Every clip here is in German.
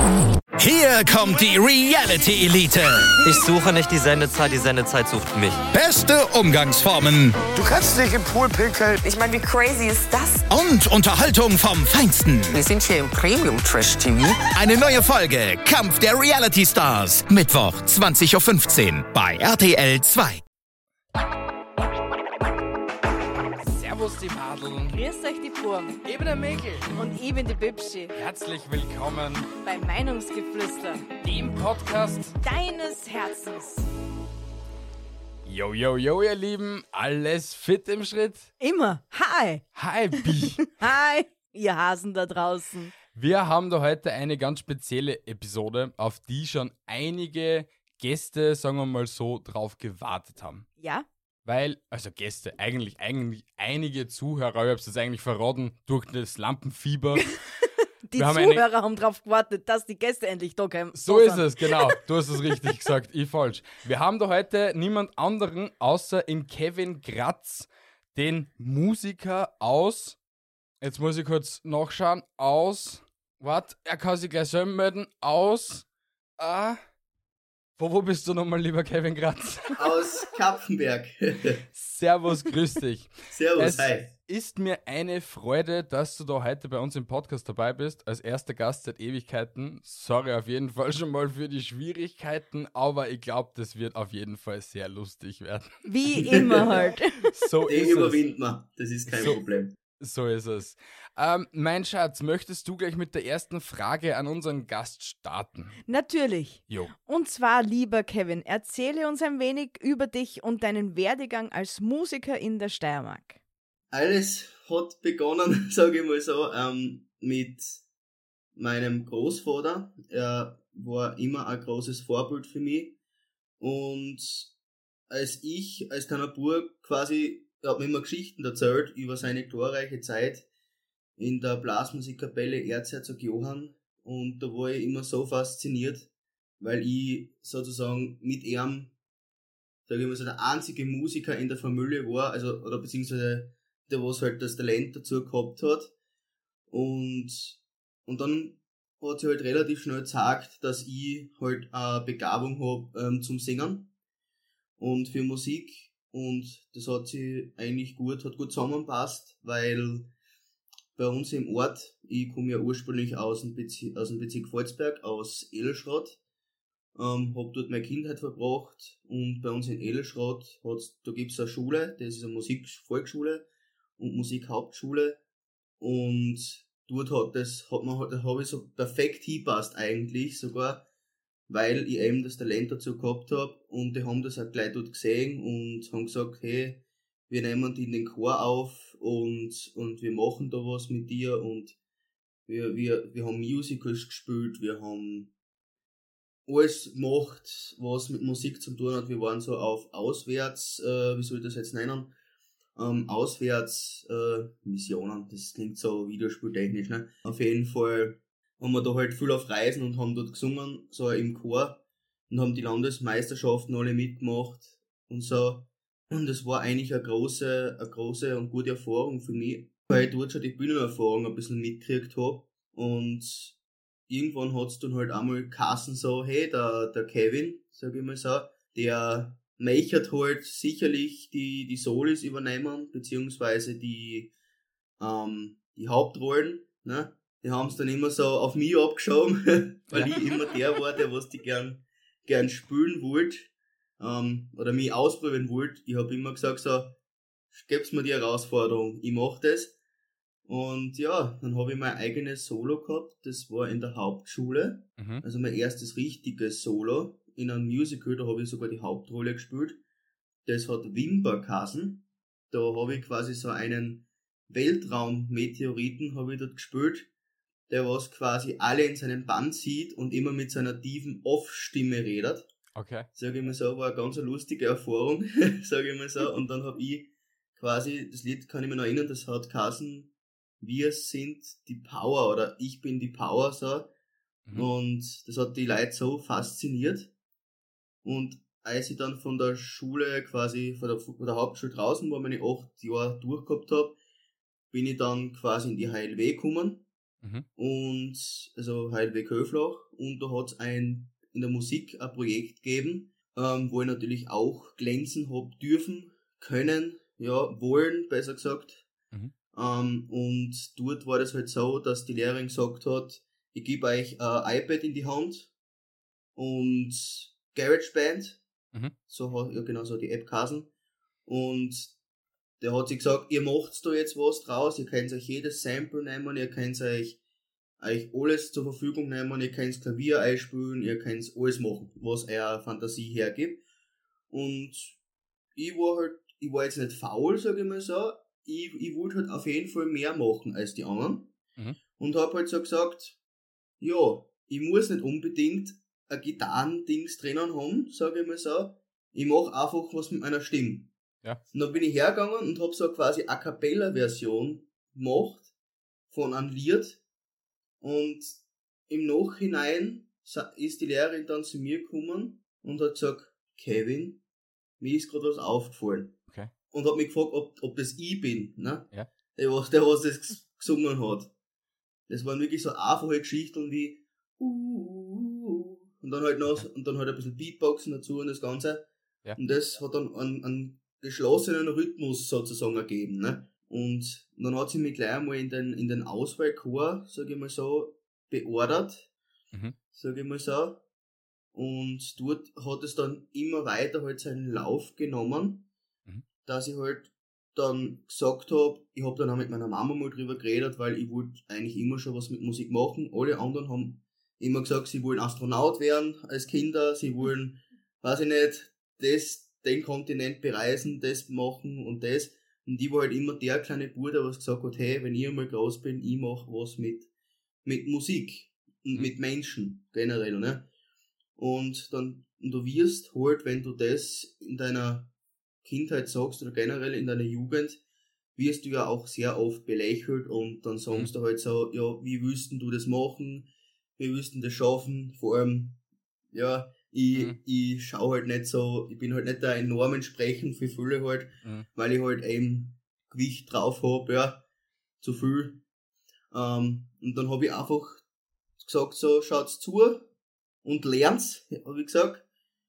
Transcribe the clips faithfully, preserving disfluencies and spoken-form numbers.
Hier kommt die Reality Elite. Ich suche nicht die Sendezeit, die Sendezeit sucht mich. Beste Umgangsformen. Du kannst nicht im Pool pinkeln. Ich meine, wie crazy ist das? Und Unterhaltung vom Feinsten. Wir sind hier im Premium-Trash-T V. Eine neue Folge Kampf der Reality Stars. Mittwoch, zwanzig Uhr fünfzehn bei R T L zwei. Servus die Madeln. Grüß euch die Burm. Ich bin der Mäkel. Und ich bin die Bibschi. Herzlich willkommen Bei Meinungsgeflüster. dem Podcast. Deines Herzens. Yo, yo, yo, ihr Lieben. Alles fit im Schritt? Immer. Hi. Hi, Bi. Hi, ihr Hasen da draußen. Wir haben da heute eine ganz spezielle Episode, auf die schon einige Gäste, sagen wir mal so, drauf gewartet haben. Ja? Weil, also Gäste, eigentlich, eigentlich einige Zuhörer, ich hab's jetzt eigentlich verraten, durch das Lampenfieber. Die Wir haben Zuhörer eine- haben drauf gewartet, dass die Gäste endlich da kommen. So ist es, genau. Du hast es richtig gesagt, ich falsch. Wir haben da heute niemand anderen außer in Kevin Gratz, den Musiker aus, jetzt muss ich kurz nachschauen, aus, warte, er kann sich gleich selber melden, aus, ah, wo, wo bist du nochmal, lieber Kevin Gratz? Aus Kapfenberg. Servus, grüß dich. Servus, Es hi. ist mir eine Freude, dass du da heute bei uns im Podcast dabei bist, als erster Gast seit Ewigkeiten. Sorry auf jeden Fall schon mal für die Schwierigkeiten, aber ich glaube, das wird auf jeden Fall sehr lustig werden. Wie immer halt. So Den ist es. überwinden wir. Das ist kein So. Problem. So ist es. Ähm, mein Schatz, möchtest du gleich mit der ersten Frage an unseren Gast starten? Natürlich. Jo. Und zwar, lieber Kevin, erzähle uns ein wenig über dich und deinen Werdegang als Musiker in der Steiermark. Alles hat begonnen, sage ich mal so, ähm, mit meinem Großvater. Er war immer ein großes Vorbild für mich. Und als ich, als kleiner Bub, quasi, er hat mir immer Geschichten erzählt über seine glorreiche Zeit in der Blasmusikkapelle Erzherzog Johann. Und da war ich immer so fasziniert, weil ich sozusagen mit ihm, sage ich mal so, der einzige Musiker in der Familie war, also, oder beziehungsweise der, was halt das Talent dazu gehabt hat. Und, und dann hat sich halt relativ schnell gezeigt, dass ich halt eine Begabung habe ähm, zum Singen und für Musik. Und das hat sich eigentlich gut, hat gut zusammenpasst, weil bei uns im Ort, ich komme ja ursprünglich aus dem Bezirk, aus dem Bezirk Volzberg, aus Edelschrott, ähm, hab dort meine Kindheit verbracht und bei uns in Edelschrott hat's, da gibt's eine Schule, das ist eine Musikvolksschule und Musikhauptschule und dort hat das, hat man, da habe ich so perfekt hingepasst eigentlich sogar, weil ich eben das Talent dazu gehabt habe und die haben das auch gleich dort gesehen und haben gesagt, hey, wir nehmen die in den Chor auf und, und wir machen da was mit dir und wir, wir, wir haben Musicals gespielt, wir haben alles gemacht, was mit Musik zu tun hat. Wir waren so auf Auswärts, äh, wie soll ich das jetzt nennen, ähm, Auswärts äh, Missionen, das klingt so videospieltechnisch, ne? Auf jeden Fall waren wir da halt viel auf Reisen und haben dort gesungen, so im Chor und haben die Landesmeisterschaften alle mitgemacht und so. Und das war eigentlich eine große, eine große und gute Erfahrung für mich, weil ich dort schon die Bühnenerfahrung ein bisschen mitgekriegt habe. Und irgendwann hat's dann halt einmal geheißen so, hey, der, der Kevin, sag ich mal so, der möchte halt sicherlich die, die Solis übernehmen, beziehungsweise die, ähm, die Hauptrollen, ne? Die haben's dann immer so auf mich abgeschoben, weil Ja. ich immer der war, der was die gern, gern spielen wollte. Ähm, oder mich ausprobieren wollte. Ich habe immer gesagt so, geb's mir die Herausforderung, ich mach das. Und ja, dann habe ich mein eigenes Solo gehabt, das war in der Hauptschule, Mhm. also mein erstes richtiges Solo in einem Musical, da habe ich sogar die Hauptrolle gespielt. Das hat Wimper geheißen, da habe ich quasi so einen Weltraummeteoriten habe ich dort gespielt, der was quasi alle in seinen Bann zieht und immer mit seiner tiefen Off-Stimme redet. Okay. Sag ich mal so, war eine ganz lustige Erfahrung, sag ich mal so. Und dann hab ich quasi, das Lied kann ich mir noch erinnern, das hat geheißen, wir sind die Power oder ich bin die Power, so. Mhm. Und das hat die Leute so fasziniert. Und als ich dann von der Schule quasi, von der, von der Hauptschule draußen war, meine acht Jahre durchgehabt hab, bin ich dann quasi in die H L W gekommen. Mhm. Und, also Heidweg Höflach, und da hat es ein, in der Musik ein Projekt gegeben, ähm, wo ich natürlich auch glänzen hab dürfen, können, ja, wollen, besser gesagt. Mhm. Ähm, und dort war das halt so, dass die Lehrerin gesagt hat, ich gebe euch ein iPad in die Hand und GarageBand, Mhm. so hat, ja genau, so die App Kasen. Und der hat sich gesagt, ihr macht da jetzt was draus, ihr könnt euch jedes Sample nehmen, ihr könnt euch, euch alles zur Verfügung nehmen, ihr könnt Klavier einspielen, ihr könnt alles machen, was eure Fantasie hergibt. Und ich war halt, ich war jetzt nicht faul, sag ich mal so, ich, ich wollte halt auf jeden Fall mehr machen als die anderen. Mhm. Und hab halt so gesagt, ja, ich muss nicht unbedingt ein Gitarrendings drinnen haben, sag ich mal so. Ich mach einfach was mit meiner Stimme. Ja. Und dann bin ich hergegangen und hab so quasi A Cappella-Version gemacht von einem Lied. Und im Nachhinein ist die Lehrerin dann zu mir gekommen und hat gesagt, Kevin, mir ist gerade was aufgefallen. Okay. Und hat mich gefragt, ob, ob das ich bin, ne? Ja. Der, was, der, was das gesungen hat. Das waren wirklich so einfache Geschichten wie uh, und dann halt noch, und dann halt ein bisschen Beatboxen dazu und das Ganze. Ja. Und das hat dann einen, einen geschlossenen Rhythmus sozusagen ergeben, ne? Und dann hat sie mich gleich einmal in den, in den Auswahlchor, sag ich mal so, beordert, Mhm. sag ich mal so. Und dort hat es dann immer weiter halt seinen Lauf genommen, Mhm. dass ich halt dann gesagt hab, ich hab dann auch mit meiner Mama mal drüber geredet, weil ich wollte eigentlich immer schon was mit Musik machen. Alle anderen haben immer gesagt, sie wollen Astronaut werden als Kinder, sie wollen, weiß ich nicht, das, den Kontinent bereisen, das machen und das. Und ich war halt immer der kleine Bruder, was gesagt hat, hey, wenn ich einmal groß bin, ich mach was mit, mit Musik und Mhm. mit Menschen generell, ne? Und dann, und du wirst halt, wenn du das in deiner Kindheit sagst oder generell in deiner Jugend, wirst du ja auch sehr oft belächelt und dann sagst Mhm. du halt so, ja, wie willst denn du das machen? Wie willst du das schaffen? Vor allem, ja, ich, Mhm. ich schau halt nicht so, ich bin halt nicht der enorm entsprechend für viele halt, Mhm. weil ich halt eben Gewicht drauf hab, ja, zu viel. Ähm, und dann hab ich einfach gesagt, so, schaut's zu und lernt's, hab ich gesagt.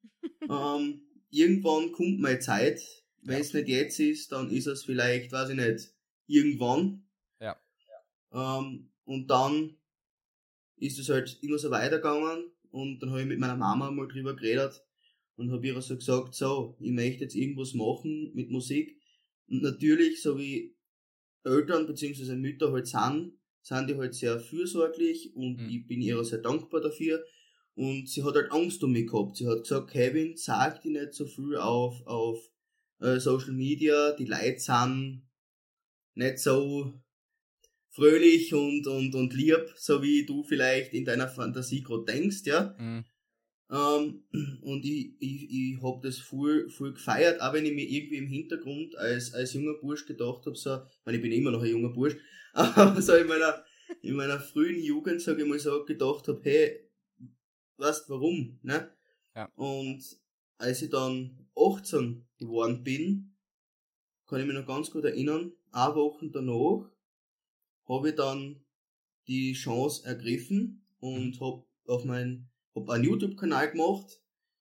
ähm, irgendwann kommt meine Zeit. Wenn es nicht jetzt ist, dann ist es vielleicht, weiß ich nicht, irgendwann. Ja. Ähm, und dann ist es halt immer so weitergegangen und dann habe ich mit meiner Mama mal drüber geredet und habe ihr so gesagt, so, ich möchte jetzt irgendwas machen mit Musik. Und natürlich, so wie Eltern bzw. Mütter halt sind, sind die halt sehr fürsorglich und Mhm. ich bin ihr sehr dankbar dafür. Und sie hat halt Angst um mich gehabt. Sie hat gesagt, Kevin, sag dich nicht so viel auf, auf äh, Social Media, die Leute sind nicht so fröhlich und, und, und lieb, so wie du vielleicht in deiner Fantasie gerade denkst, ja. Mhm. Ähm, und ich, ich, ich hab das voll, voll gefeiert, auch wenn ich mir irgendwie im Hintergrund als, als junger Bursch gedacht hab, so, ich meine, ich bin immer noch ein junger Bursch, aber so in meiner, in meiner frühen Jugend, sag ich mal so, gedacht hab, hey, weißt warum, ne? Ja. Und als ich dann achtzehn geworden bin, kann ich mich noch ganz gut erinnern, eine Woche danach habe ich dann die Chance ergriffen und hab auf mein, hab einen YouTube-Kanal gemacht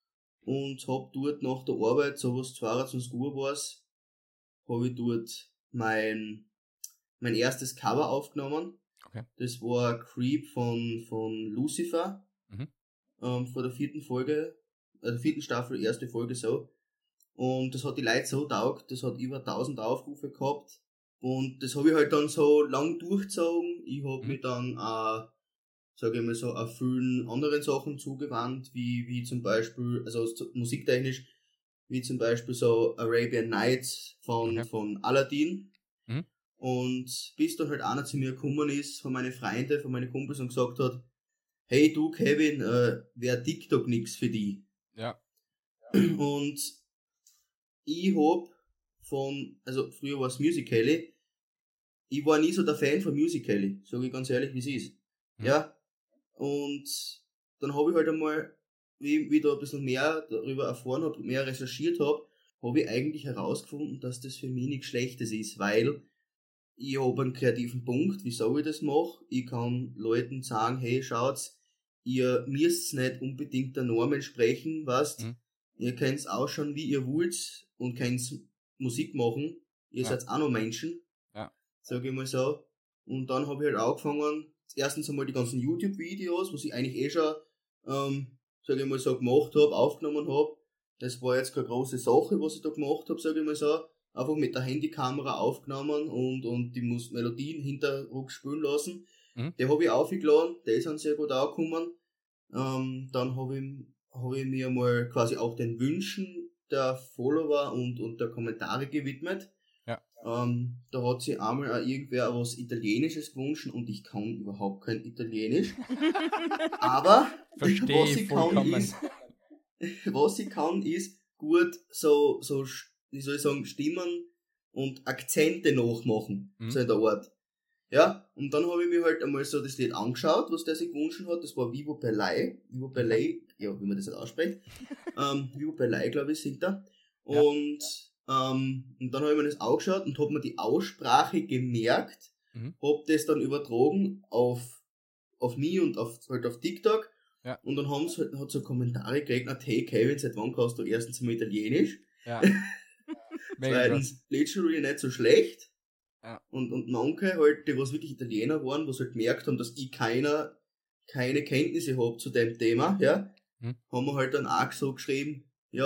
und hab dort nach der Arbeit, so was zweiundzwanzig Uhr war's, habe ich dort mein, mein erstes Cover aufgenommen. Okay. Das war Creep von, von Lucifer, Mhm. ähm, vor der vierten Folge, also vierten Staffel, erste Folge so. Und das hat die Leute so taugt, das hat über tausend Aufrufe gehabt. Und das habe ich halt dann so lang durchgezogen. Ich habe Mhm. mich dann auch, sage ich mal so, auf vielen anderen Sachen zugewandt, wie, wie zum Beispiel, also so musiktechnisch, wie zum Beispiel so Arabian Nights von, Okay. von Aladdin. Mhm. Und bis dann halt einer zu mir gekommen ist, von meinen Freunden, von meinen Kumpels und gesagt hat, hey du Kevin, äh, wär TikTok nix für die. Ja. Und ich hab von, also früher war es Musical.ly, ich war nie so der Fan von Musical.ly, sage ich ganz ehrlich, wie es ist. Mhm. Ja. Und dann habe ich halt einmal, wie, wie ich da ein bisschen mehr darüber erfahren habe, mehr recherchiert habe, habe ich eigentlich herausgefunden, dass das für mich nichts Schlechtes ist, weil ich habe einen kreativen Punkt, wieso ich das mache. Ich kann Leuten sagen, hey, schaut's, ihr müsst nicht unbedingt der Norm entsprechen, weißt, Mhm. ihr könnt ausschauen, wie ihr wollt und könnt Musik machen. Ihr Ja. seid auch noch Menschen, Ja. sag ich mal so. Und dann habe ich halt angefangen, erstens einmal die ganzen YouTube-Videos, was ich eigentlich eh schon, ähm, sag ich mal so, gemacht habe, aufgenommen habe. Das war jetzt keine große Sache, was ich da gemacht habe, sag ich mal so. Einfach mit der Handykamera aufgenommen und, und die Mus- Melodien hinterrück spielen lassen. Mhm. Die habe ich aufgeladen, die sind sehr gut angekommen. Ähm, dann habe ich, hab ich mir mal quasi auch den Wünschen der Follower und, und der Kommentare gewidmet. Ja. Ähm, da hat sich einmal auch irgendwer was Italienisches gewünscht und ich kann überhaupt kein Italienisch. Aber Verstehe was ich ich kann vollkommen. ist, was ich kann ist gut so, so, wie soll ich sagen, Stimmen und Akzente nachmachen, Mhm. so in der Art. Ja, und dann habe ich mir halt einmal so das Lied angeschaut, was der sich gewünscht hat. Das war Vivo Belay. Vivo Belay, ja, wie man das halt ausspricht. ähm, Vivo Belay, glaube ich, singt er. Ja. Und, ähm, und dann habe ich mir das angeschaut und habe mir die Aussprache gemerkt, Mhm. habe das dann übertragen auf, auf mich und auf, halt auf TikTok. Ja. Und dann haben sie halt, hat so Kommentare geregnet, hey Kevin, seit wann kannst du erstens mal Italienisch? Ja. Mega krass. Zweitens, literally nicht so schlecht. Ja. Und, und manche halt, die was wirklich Italiener waren, was halt gemerkt haben, dass ich keiner, keine Kenntnisse habe zu dem Thema, ja, Hm. haben wir halt dann auch so geschrieben, ja,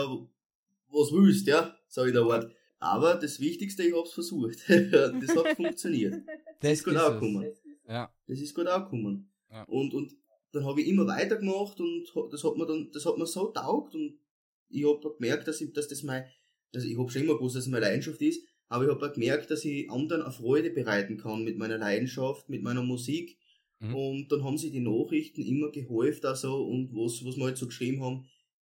was willst, ja, sag ich da Wort. Aber das Wichtigste, ich hab's versucht. Das hat funktioniert. Das ist gut ist angekommen. es. Ja. Das ist gut angekommen. Ja. Und, und dann habe ich immer weitergemacht und ha- das hat mir dann, das hat mir so taugt und ich hab da gemerkt, dass ich, dass das mein, also ich hab schon immer gewusst, dass es meine Leidenschaft ist, aber ich hab auch gemerkt, dass ich anderen eine Freude bereiten kann mit meiner Leidenschaft, mit meiner Musik. Mhm. Und dann haben sie die Nachrichten immer gehäuft also und was, was wir halt so geschrieben haben,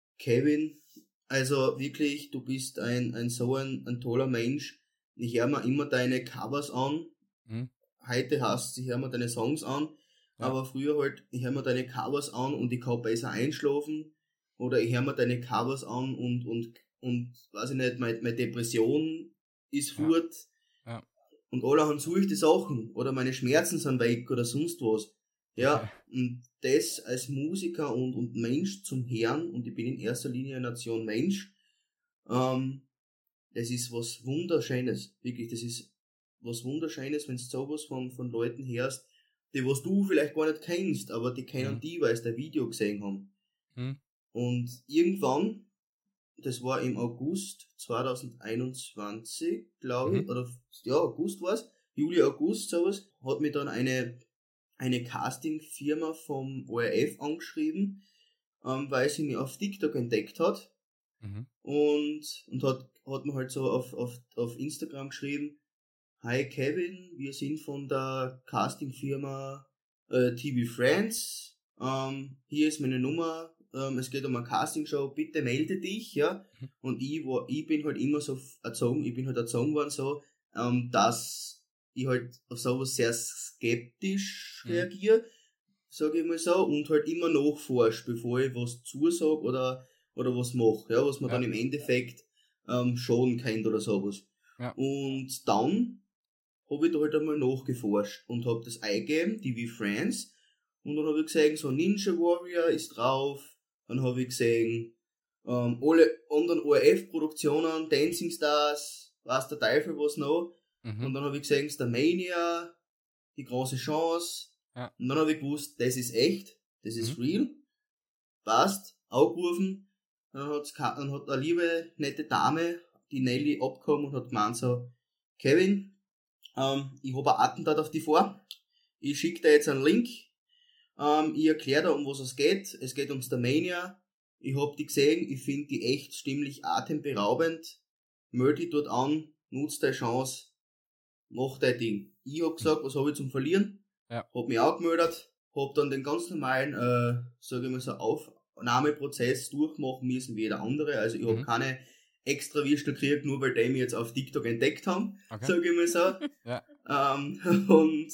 Kevin, also wirklich, du bist ein, ein so ein, ein toller Mensch. Ich höre mir immer deine Covers an. Mhm. Heute heißt ich höre mir deine Songs an. Ja. Aber früher halt, ich höre mir deine Covers an und ich kann besser einschlafen. Oder ich höre mir deine Covers an und, und, und, weiß ich nicht, meine, meine Depression ist Ja. fort. Ja. Und alle haben solche Sachen. Oder meine Schmerzen sind weg oder sonst was. Ja, Okay. und das als Musiker und, und Mensch zum Hören, und ich bin in erster Linie eine Nation Mensch, ähm, das ist was Wunderschönes. Wirklich, das ist was Wunderschönes, wenn du sowas von, von Leuten hörst, die was du vielleicht gar nicht kennst, aber die kennen Mhm. die, weil sie dein Video gesehen haben. Mhm. Und irgendwann, das war im August zweitausendeinundzwanzig, glaube ich, Mhm. oder ja, August war's, Juli, August, sowas, hat mich dann eine, eine Casting-Firma vom O R F angeschrieben, ähm, weil sie mich auf TikTok entdeckt hat Mhm. und, und hat, hat mir halt so auf, auf, auf Instagram geschrieben, hi Kevin, wir sind von der Casting-Firma äh, T V Friends, ähm, hier ist meine Nummer, ähm, es geht um eine Castingshow, bitte melde dich, ja. Mhm. Und ich war, ich bin halt immer so erzogen, ich bin halt erzogen worden so, ähm, dass ich halt auf sowas sehr skeptisch Mhm. reagiere, sage ich mal so, und halt immer nachforsch, bevor ich was zusage oder, oder was mache, ja, was man Ja. dann im Endeffekt ähm, schaden kann oder sowas. Ja. Und dann habe ich da halt einmal nachgeforscht und habe das eingegeben, T V Friends, und dann habe ich gesehen, so Ninja Warrior ist drauf, dann habe ich gesehen, ähm, alle anderen O R F-Produktionen, Dancing Stars, weiß der Teufel was noch, Mhm. und dann habe ich gesehen, Starmania, die große Chance, Ja. und dann habe ich gewusst, das ist echt, das ist Mhm. real, passt, aufgerufen, dann, hat's, ka- dann hat eine liebe, nette Dame, die Nelly, abgekommen und hat gemeint so, Kevin, ähm, ich habe ein Attentat auf die vor, ich schicke dir jetzt einen Link, ähm, ich erkläre dir, um was es geht, es geht um Starmania, ich hab die gesehen, ich finde die echt stimmlich atemberaubend, melde dich dort an, nutz deine Chance, mach dein Ding. Ich hab gesagt, was habe ich zum Verlieren? Ja. Hab mich angemeldet, hab dann den ganz normalen, äh, sag ich mal so, Aufnahmeprozess durchmachen müssen wie jeder andere. Also ich hab Mhm. keine extra Würstel gekriegt, nur weil die mich jetzt auf TikTok entdeckt haben, Okay. sag ich mal so. Ja. ähm, und,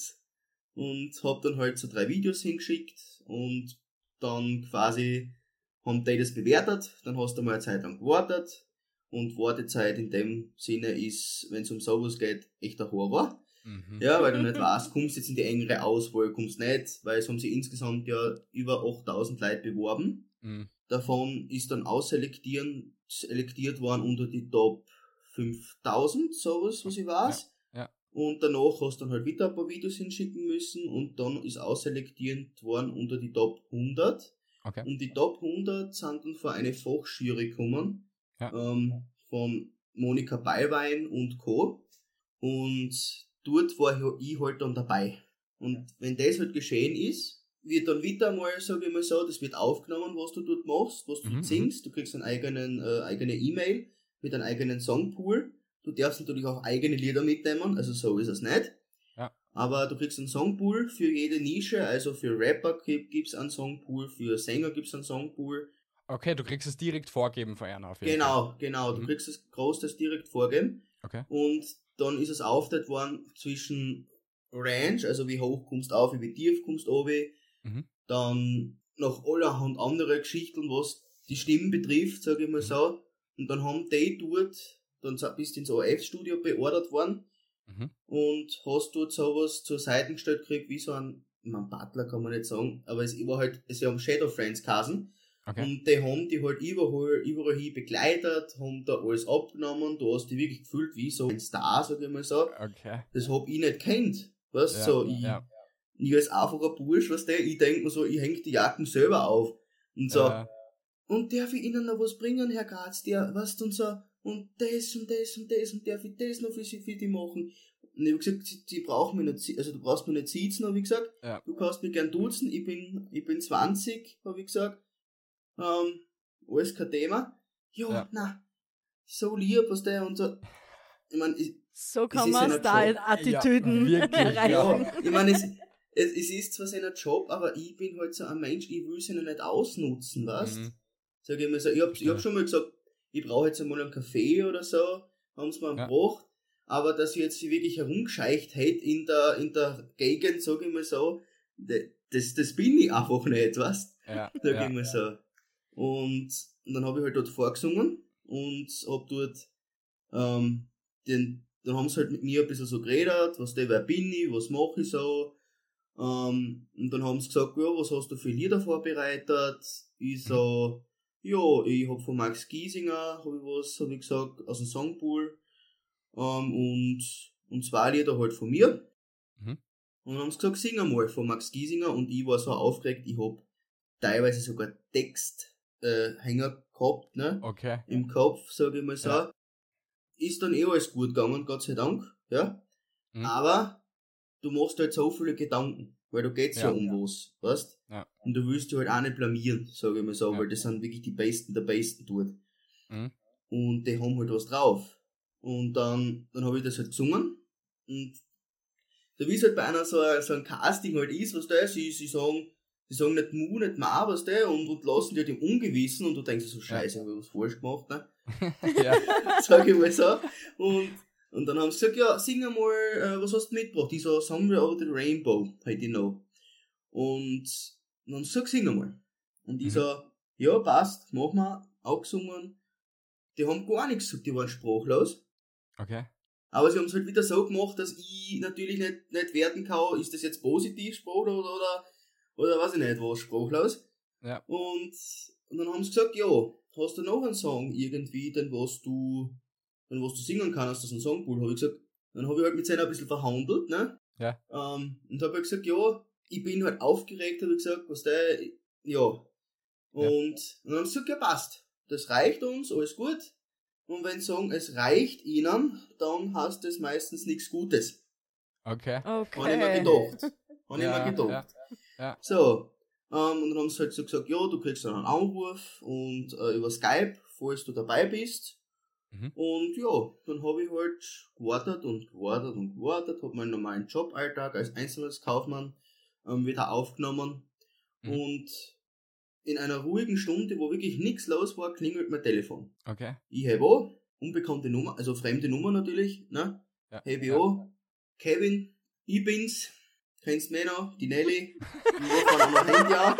und hab dann halt so drei Videos hingeschickt und dann quasi haben die das bewertet, dann hast du mal eine Zeit lang gewartet. Und Wartezeit in dem Sinne ist, wenn es um sowas geht, echt ein Horror. Mhm. Ja, weil du nicht weißt, kommst jetzt in die engere Auswahl, kommst nicht, weil es haben sich insgesamt ja über achttausend Leute beworben. Mhm. Davon ist dann ausselektiert selektiert worden unter die Top fünftausend, sowas, was ich weiß. Ja, ja. Und danach hast du dann halt wieder ein paar Videos hinschicken müssen und dann ist ausselektiert worden unter die Top hundert. Okay. Und die Top hundert sind dann vor eine Fachjury gekommen, Ja. ähm, von Monika Ballwein und Co. Und dort war ich halt dann dabei. Und wenn das halt geschehen ist, wird dann wieder mal, sage ich mal so, das wird aufgenommen, was du dort machst, was du Mhm, singst. Du kriegst einen eigenen, äh, eigene E-Mail mit einem eigenen Songpool. Du darfst natürlich auch eigene Lieder mitnehmen, also so ist es nicht. Ja. Aber du kriegst einen Songpool für jede Nische, also für Rapper gibt es einen Songpool, für Sänger gibt es einen Songpool. Okay, du kriegst es direkt vorgeben von einer auf jeden Fall. Genau, genau. Du Mhm. kriegst das Großes direkt vorgeben. Okay. Und dann ist es aufgeteilt worden zwischen Range, also wie hoch kommst du auf, wie tief kommst du runter. Mhm. Dann noch allerhand andere Geschichten, was die Stimmen betrifft, sage ich mal so. Und dann haben die dort, dann bist du ins O R F-Studio beordert worden Mhm. und hast dort sowas zur Seite gestellt gekriegt, wie so ein, ich mein, Butler kann man nicht sagen, aber es war halt, es haben Shadow Friends geheißen. Okay. Und die haben die halt überall, überall hin begleitet, haben da alles abgenommen, du hast die wirklich gefühlt wie so ein Star, sag ich mal so. Okay. Das hab ich nicht kennt, weißt du, Ja, so, ich, ja. ich als einfacher Bursch, weißt du, ich denk mir so, ich häng die Jacken selber auf. Und so, Äh, und darf ich Ihnen noch was bringen, Herr Graz, der, weißt du, und so, und das und das und das und darf ich das noch für Sie, für die machen? Und ich hab gesagt, sie, sie brauchen mich nicht, also du brauchst mich nicht sitzen, hab ich gesagt, Ja. du kannst mich gern duzen, ich bin, ich bin zwanzig, hab ich gesagt, ähm, alles kein Thema. Ja, Ja. na, so lieb, was der und so. Ich mein, ich, So kann ist man ja nicht Style-Attitüden Ja, wirklich, erreichen. ja, ich meine, es, es, es ist zwar sein Job, aber ich bin halt so ein Mensch, ich will sie noch nicht ausnutzen, weißt? Mhm. Sag ich mir so, ich hab, ich hab schon mal gesagt, ich brauche jetzt einmal einen Kaffee oder so, haben sie mir Ja. gebracht, aber dass ich jetzt wirklich herumgescheicht hätte in der, in der Gegend, sag ich mal so, das, das bin ich einfach nicht, weißt? Ja, Sag ja. ich mal so. Und, und dann habe ich halt dort vorgesungen und hab dort, ähm, den, dann haben sie halt mit mir ein bisschen so geredet, was der, wer bin ich, was mache ich so, ähm, und dann haben sie gesagt, ja, was hast du für Lieder vorbereitet? Ich so, ja, ich hab von Max Giesinger, hab ich was, hab ich gesagt, aus dem Songpool, ähm, und, und zwei Lieder halt von mir. Mhm. Und dann haben sie gesagt, sing einmal von Max Giesinger, und ich war so aufgeregt, ich hab teilweise sogar Text, äh, Hänger gehabt, ne? Okay. Im Kopf, sage ich mal so. Ja. Ist dann eh alles gut gegangen, Gott sei Dank, ja. Mhm. Aber du machst halt so viele Gedanken, weil da geht's ja, Ja. um was, weißt? Ja. Und du willst dich halt auch nicht blamieren, sage ich mal so, Ja. weil das sind wirklich die Besten der Besten dort. Mhm. Und die haben halt was drauf. Und dann, dann habe ich das halt gesungen. Und da wie es halt bei einer so, ein- so ein Casting halt ist, was da, sie, sie sagen, sie sagen nicht Mu, nicht Ma, was der, und, und lassen die halt im Ungewissen, und du denkst so, scheiße, hab ich was falsch gemacht, ne? Ja. Sag ich mal so. Und, und dann haben sie gesagt, ja, sing einmal, äh, was hast du mitgebracht? Ich so, Somewhere Over the Rainbow, halt ich noch. Und dann haben sie gesagt, sing einmal. Und ich Mhm. so, ja, passt, mach mal, auch gesungen. Die haben gar nichts gesagt, die waren sprachlos. Okay. Aber sie haben es halt wieder so gemacht, dass ich natürlich nicht, nicht werten kann, ist das jetzt positiv Sprach oder, oder, oder weiß ich nicht was, sprachlos. Ja. Und, und dann haben sie gesagt, ja, hast du noch einen Song irgendwie, den was du, den was du singen kannst, aus dem Songpool, habe ich gesagt. Dann habe ich halt mit seiner ein bisschen verhandelt, ne? Ja. Ähm, und habe halt gesagt, ja, ich bin halt aufgeregt, habe ich gesagt, was der, ja. Und, Ja. und dann haben sie gesagt, ja, passt. Das reicht uns, alles gut. Und wenn sie sagen, es reicht ihnen, dann heißt das meistens nichts Gutes. Okay. Habe ich mir Okay. gedacht. Habe Ja, ich mir gedacht. ja, ja. So, ähm, und dann haben sie halt so gesagt, ja, du kriegst dann einen Anruf und äh, über Skype, falls du dabei bist. Mhm. Und ja, dann habe ich halt gewartet und gewartet und gewartet, habe meinen normalen Joballtag als Einzelhandelskaufmann ähm, wieder aufgenommen. Mhm. Und in einer ruhigen Stunde, wo wirklich nichts los war, klingelt mein Telefon. Okay. Ich habe auch, unbekannte Nummer, also fremde Nummer natürlich, ne? Ja. Habe ich Ja. auch, Kevin, ich bin's, kennst mich noch, die Nelly, ich rufe an einem Handy an.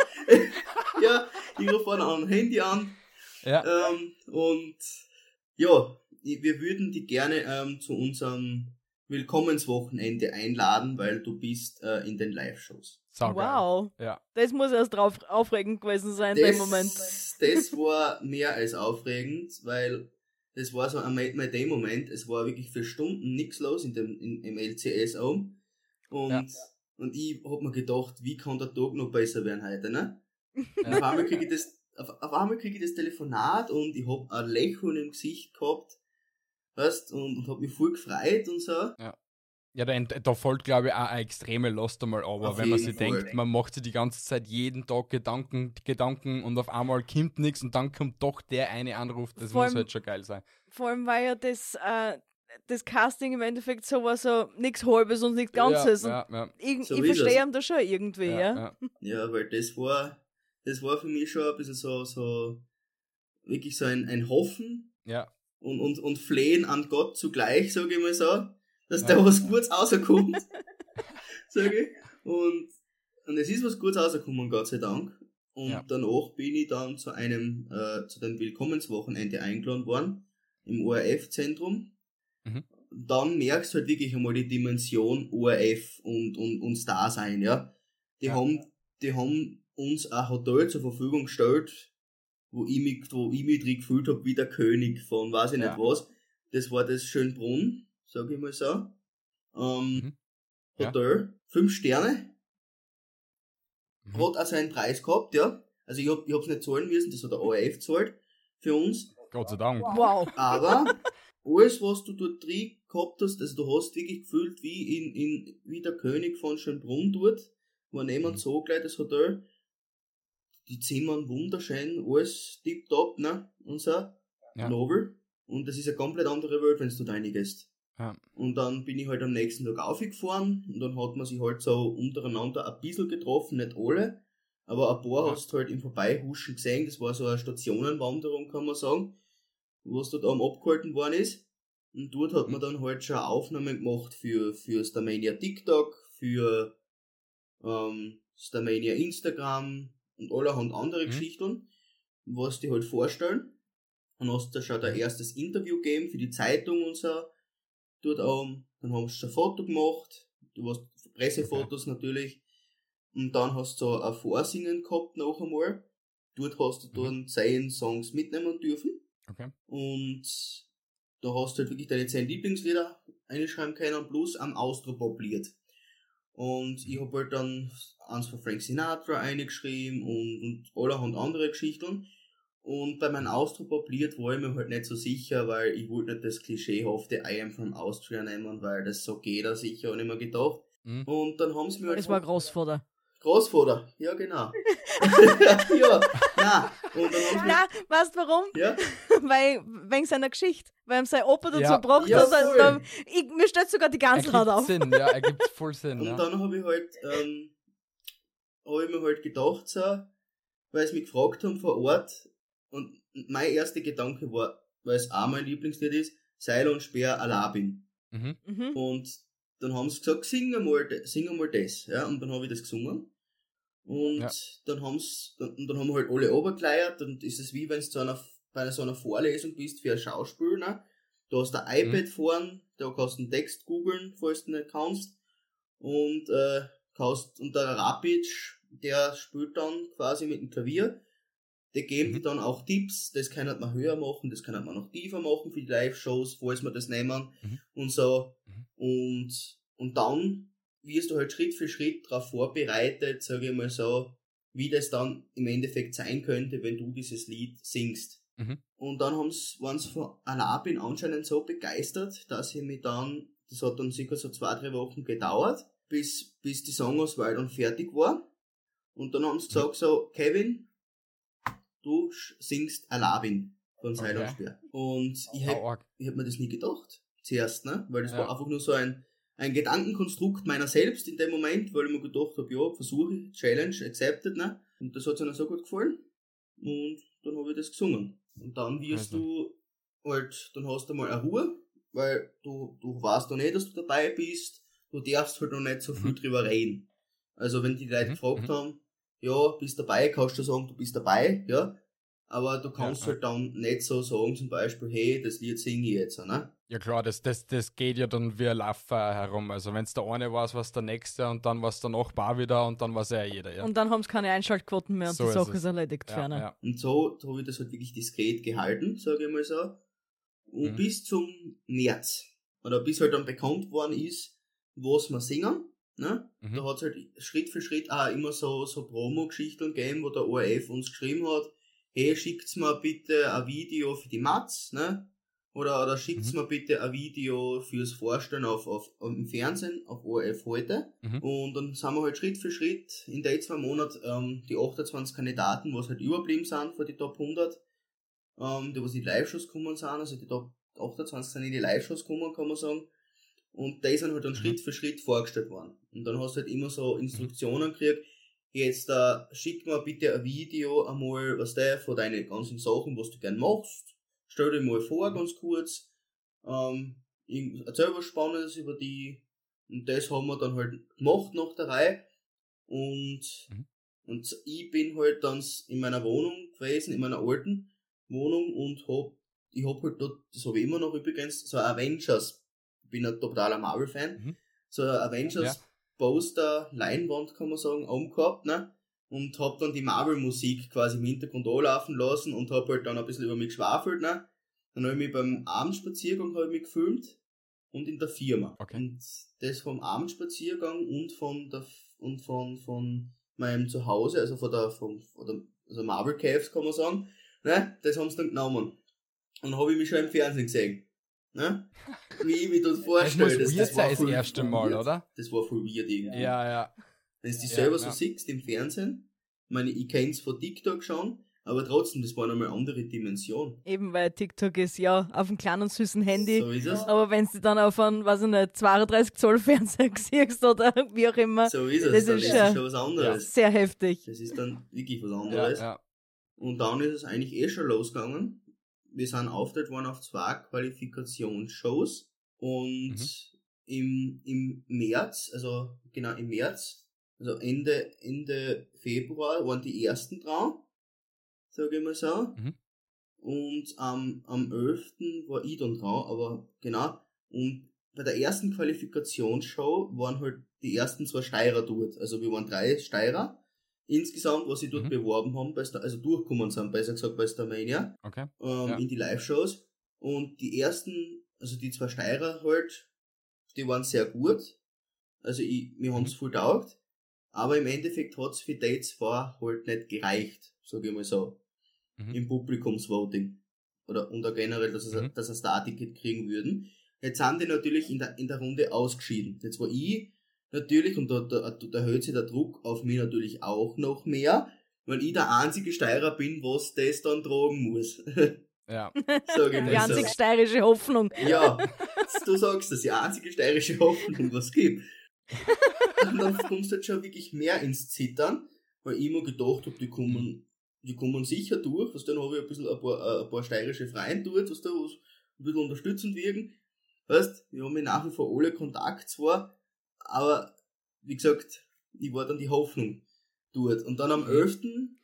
Ja, ich rufe an einem Handy an. Ja. Ähm, und ja, ich- wir würden die gerne ähm, zu unserem Willkommenswochenende einladen, weil du bist äh, in den Live-Shows. Saugeil. Wow. Ja. Das muss erst drauf aufregend gewesen sein in dem Moment. Das war mehr als aufregend, weil das war so ein Made-My-Day-Moment. Es war wirklich für Stunden nichts los in dem, in, im L C S oben. Und, Ja. und ich hab mir gedacht, wie kann der Tag noch besser werden heute, ne? Und Ja. auf einmal kriege ich das, auf, auf einmal kriege ich das Telefonat und ich hab ein Lächeln im Gesicht gehabt, weißt, und, und hab mich voll gefreut und so. Ja, da, da folgt, glaube ich, auch eine extreme Last einmal, aber Auf wenn man jeden sich Fall. denkt, man macht sich die ganze Zeit jeden Tag Gedanken, Gedanken und auf einmal kommt nichts und dann kommt doch der eine Anruf, das Vor muss allem- halt schon geil sein. Vor allem war ja das, äh, das Casting im Endeffekt so war so nichts Halbes und nichts Ganzes. Ja, ja, ja, Und ich So ich ist verstehe es. ihn da schon irgendwie, ja. ja, ja. Ja, weil das war, das war für mich schon ein bisschen so, so, wirklich so ein, ein Hoffen ja. und, und, und Flehen an Gott zugleich, sage ich mal so, dass Ja. da was Gutes rauskommt, sage ich. Und, und es ist was Gutes rausgekommen, Gott sei Dank. Und Ja. danach bin ich dann zu einem, äh, zu dem Willkommenswochenende eingeladen worden, im O R F-Zentrum. Mhm. Dann merkst du halt wirklich einmal die Dimension O R F und, und, und Dasein, ja. Die Ja. haben, die haben uns ein Hotel zur Verfügung gestellt, wo ich mich, wo ich mich drin gefühlt habe wie der König von weiß ich Ja. nicht was. Das war das Schönbrunn, sag ich mal so. Ähm, Mhm. Ja. Hotel, fünf Sterne, Mhm. hat also einen Preis gehabt, ja. Also ich hab, ich hab's nicht zahlen müssen, das hat der O R F gezahlt für uns. Gott sei Dank. Wow. Aber alles, was du dort drin gehabt hast, also du hast wirklich gefühlt wie in, in wie der König von Schönbrunn dort, war niemand Mhm. so gleich das Hotel. Die Zimmer wunderschön, alles tipptopp, ne? Und so. Ja. Nobel. Und das ist eine komplett andere Welt, wenn du da reingehst. Ja. Und dann bin ich halt am nächsten Tag aufgefahren und dann hat man sich halt so untereinander ein bisschen getroffen, nicht alle, aber ein paar Ja. hast du halt im Vorbeihuschen gesehen, das war so eine Stationenwanderung, kann man sagen, was dort am abgehalten worden ist. Und dort hat man dann halt schon Aufnahmen gemacht für, für Starmania TikTok, für ähm, Starmania Instagram und allerhand andere Mhm. Geschichten, was die halt vorstellen. Dann hast du schon dein erstes Interview gegeben für die Zeitung und so. Dort um, dann haben sie schon ein Foto gemacht, du hast Pressefotos natürlich. Und dann hast du so ein Vorsingen gehabt noch einmal. Dort hast du dann zehn Songs mitnehmen dürfen. Okay. Und da hast du halt wirklich deine zehn Lieblingslieder einschreiben können, plus am Austropop-Lied. Und ich hab halt dann eins von Frank Sinatra eingeschrieben und, und allerhand andere Geschichten. Und bei meinem Austropop-Lied war ich mir halt nicht so sicher, weil ich wollte nicht das klischeehafte I am from Austria nehmen, weil das so geht da sicher, und ich mir gedacht. Mhm. Und dann haben sie mir halt... Es war Großvater. Großvater, ja genau. ja, na und dann haben sie mir... Na, weißt du warum? Ja, Weil, wegen seiner Geschichte. Weil ihm sein Opa dazu Ja. gebracht Ja, hat. Also, voll. da, ich, mir stellt sogar die ganze Haut Ergibt auf. Sinn, ja, ergibt voll Sinn. und Ja. dann habe ich halt, ähm, habe ich mir halt gedacht, so, weil sie mich gefragt haben vor Ort, und mein erster Gedanke war, weil es auch mein Lieblingslied ist, Seil und Speer Alabin. Mhm. Mhm. Und dann haben sie gesagt, sing einmal, de- sing einmal das, ja, und dann habe ich das gesungen. Und Ja. dann haben sie, dann, und dann haben halt alle runtergeleiert, und ist es wie wenn du zu einer, bei einer so einer Vorlesung bist für ein Schauspiel, ne? Du hast ein iPad vorn, da kannst du einen Text googeln, falls du nicht kannst. Und, äh, kannst, und der Rapic, der spielt dann quasi mit dem Klavier. Die geben Mhm. dir dann auch Tipps, das kann man höher machen, das kann man noch tiefer machen für die Live-Shows, falls wir das nehmen Mhm. und so. Mhm. Und, und dann wirst du halt Schritt für Schritt darauf vorbereitet, sage ich mal so, wie das dann im Endeffekt sein könnte, wenn du dieses Lied singst. Mhm. Und dann haben's, waren sie von Alabin anscheinend so begeistert, dass ich mich dann, das hat dann circa so zwei, drei Wochen gedauert, bis, bis die Songauswahl dann fertig war. Und dann haben sie gesagt so, Kevin, du sch- singst Alabin von Seil und Okay. Speer. Und ich hätte Au, arg. ich hab mir das nie gedacht, zuerst, ne? Weil das Ja. war einfach nur so ein, ein Gedankenkonstrukt meiner selbst in dem Moment, weil ich mir gedacht habe, ja, Versuche, Challenge, accepted, ne? Und das hat ihnen so gut gefallen. Und dann habe ich das gesungen. Und dann wirst Also. du halt, dann hast du mal eine Ruhe, weil du, du weißt noch nicht, dass du dabei bist, du darfst halt noch nicht so viel Mhm. drüber reden. Also wenn die Leute Mhm, gefragt mhm. haben, ja, bist dabei, kannst du sagen, du bist dabei, ja, aber du kannst Ja, ja. halt dann nicht so sagen, zum Beispiel, hey, das Lied singe ich jetzt, ne? Ja klar, das, das, das geht ja dann wie ein Laufer herum. Also wenn es der eine weiß, was der nächste und dann was der Nachbar wieder und dann weiß ja jeder. Ja. Und dann haben sie keine Einschaltquoten mehr und So die ist Sache es. ist erledigt. Ja, ferner. ja. Und so, so habe ich das halt wirklich diskret gehalten, sage ich mal so. Und Mhm. bis zum März, oder bis halt dann bekannt worden ist, was wir singen, ne? Mhm. Da hat es halt Schritt für Schritt auch immer so, so Promo-Geschichten gegeben, wo der O R F uns geschrieben hat, hey, schickt's mir bitte ein Video für die Mats, ne? Oder, oder schickt's Mhm. mir bitte ein Video fürs Vorstellen auf, auf, auf im Fernsehen, auf O R F heute. Mhm. Und dann sind wir halt Schritt für Schritt in den zwei Monaten ähm, die achtundzwanzig Kandidaten, was halt überblieben sind für die Top hundert, ähm, die was in die Live-Shows gekommen sind, also die Top achtundzwanzig sind in die Live-Shows gekommen, kann man sagen. Und die sind halt dann Mhm. Schritt für Schritt vorgestellt worden. Und dann hast du halt immer so Instruktionen gekriegt, jetzt äh, schick mir bitte ein Video einmal, was der von deinen ganzen Sachen, was du gern machst. Stell dir mal vor, ganz kurz, ähm, irgend- erzähl was Spannendes über die. Und das haben wir dann halt gemacht nach der Reihe. Und, Mhm. und ich bin halt dann in meiner Wohnung gewesen, in meiner alten Wohnung und hab, ich hab halt dort, das habe ich immer noch übrigens, so ein Avengers, ich bin ein totaler Marvel-Fan, Mhm. so ein Avengers Poster, Leinwand kann man sagen, oben gehabt, ne? Und hab dann die Marvel-Musik quasi im Hintergrund anlaufen lassen und hab halt dann ein bisschen über mich geschwafelt, ne? Dann hab ich mich beim Abendspaziergang hab ich mich gefilmt und in der Firma. Okay. Und das vom Abendspaziergang und von der, und von, von meinem Zuhause, also von der, vom, oder, also Marvel Caves kann man sagen, ne? Das haben sie dann genommen. Und hab ich mich schon im Fernsehen gesehen. Ne? Wie ich mir das Das vorstelle. muss weird sein, das voll erste Mal, weird. oder? Das war voll weird irgendwie. Ja, ja. Wenn du dich Ja, selber so ja. siehst im Fernsehen, ich meine, ich kenn's von TikTok schon, aber trotzdem, das war nochmal eine andere Dimension. Eben, weil TikTok ist ja auf einem kleinen süßen Handy. So ist es. Aber wenn du dann auf einem, weiß ich nicht, zweiunddreißig Zoll Fernseher siehst oder wie auch immer, So ist es. Das dann ist ist ja- es schon was anderes. sehr heftig. Das ist dann wirklich was Ja, anderes. ja. Und dann ist es eigentlich eh schon losgegangen. Wir sind aufgeteilt worden auf zwei Qualifikationsshows. Und Mhm. im, im März, also genau im März, also Ende, Ende Februar waren die ersten dran, sage ich mal so. Mhm. Und am am elften war ich dann dran, aber genau. Und bei der ersten Qualifikationsshow waren halt die ersten zwei Steirer dort. Also wir waren drei Steirer insgesamt, was sie dort Mhm. beworben haben, bei Star, also durchgekommen sind, besser gesagt bei Starmania, Okay. ähm, Ja. in die Live-Shows. Und die ersten, also die zwei Steirer halt, die waren sehr gut. Also ich, mir haben's voll taugt. Aber im Endeffekt hat's für die zwei halt nicht gereicht, sage ich mal so. Mhm. Im Publikumsvoting. Oder, und auch generell, dass sie Mhm. dass sie ein Star-Ticket kriegen würden. Jetzt sind die natürlich in der, in der Runde ausgeschieden. Jetzt war ich natürlich, und da, da, da erhöht sich der Druck auf mich natürlich auch noch mehr, weil ich der einzige Steirer bin, was das dann tragen muss. Ja. Sag ich Die mal so. einzig steirische Hoffnung. Ja, du sagst das, die einzige steirische Hoffnung, was es gibt. Und dann kommst du halt schon wirklich mehr ins Zittern, weil ich immer gedacht habe, die kommen, die kommen sicher durch, was dann habe ich ein bisschen ein paar, ein paar steirische Freien dort, was da was ein bisschen unterstützend wirken. Weißt, wir haben ja nach wie vor alle Kontakt zwar, aber wie gesagt, ich war dann die Hoffnung dort. Und dann am elften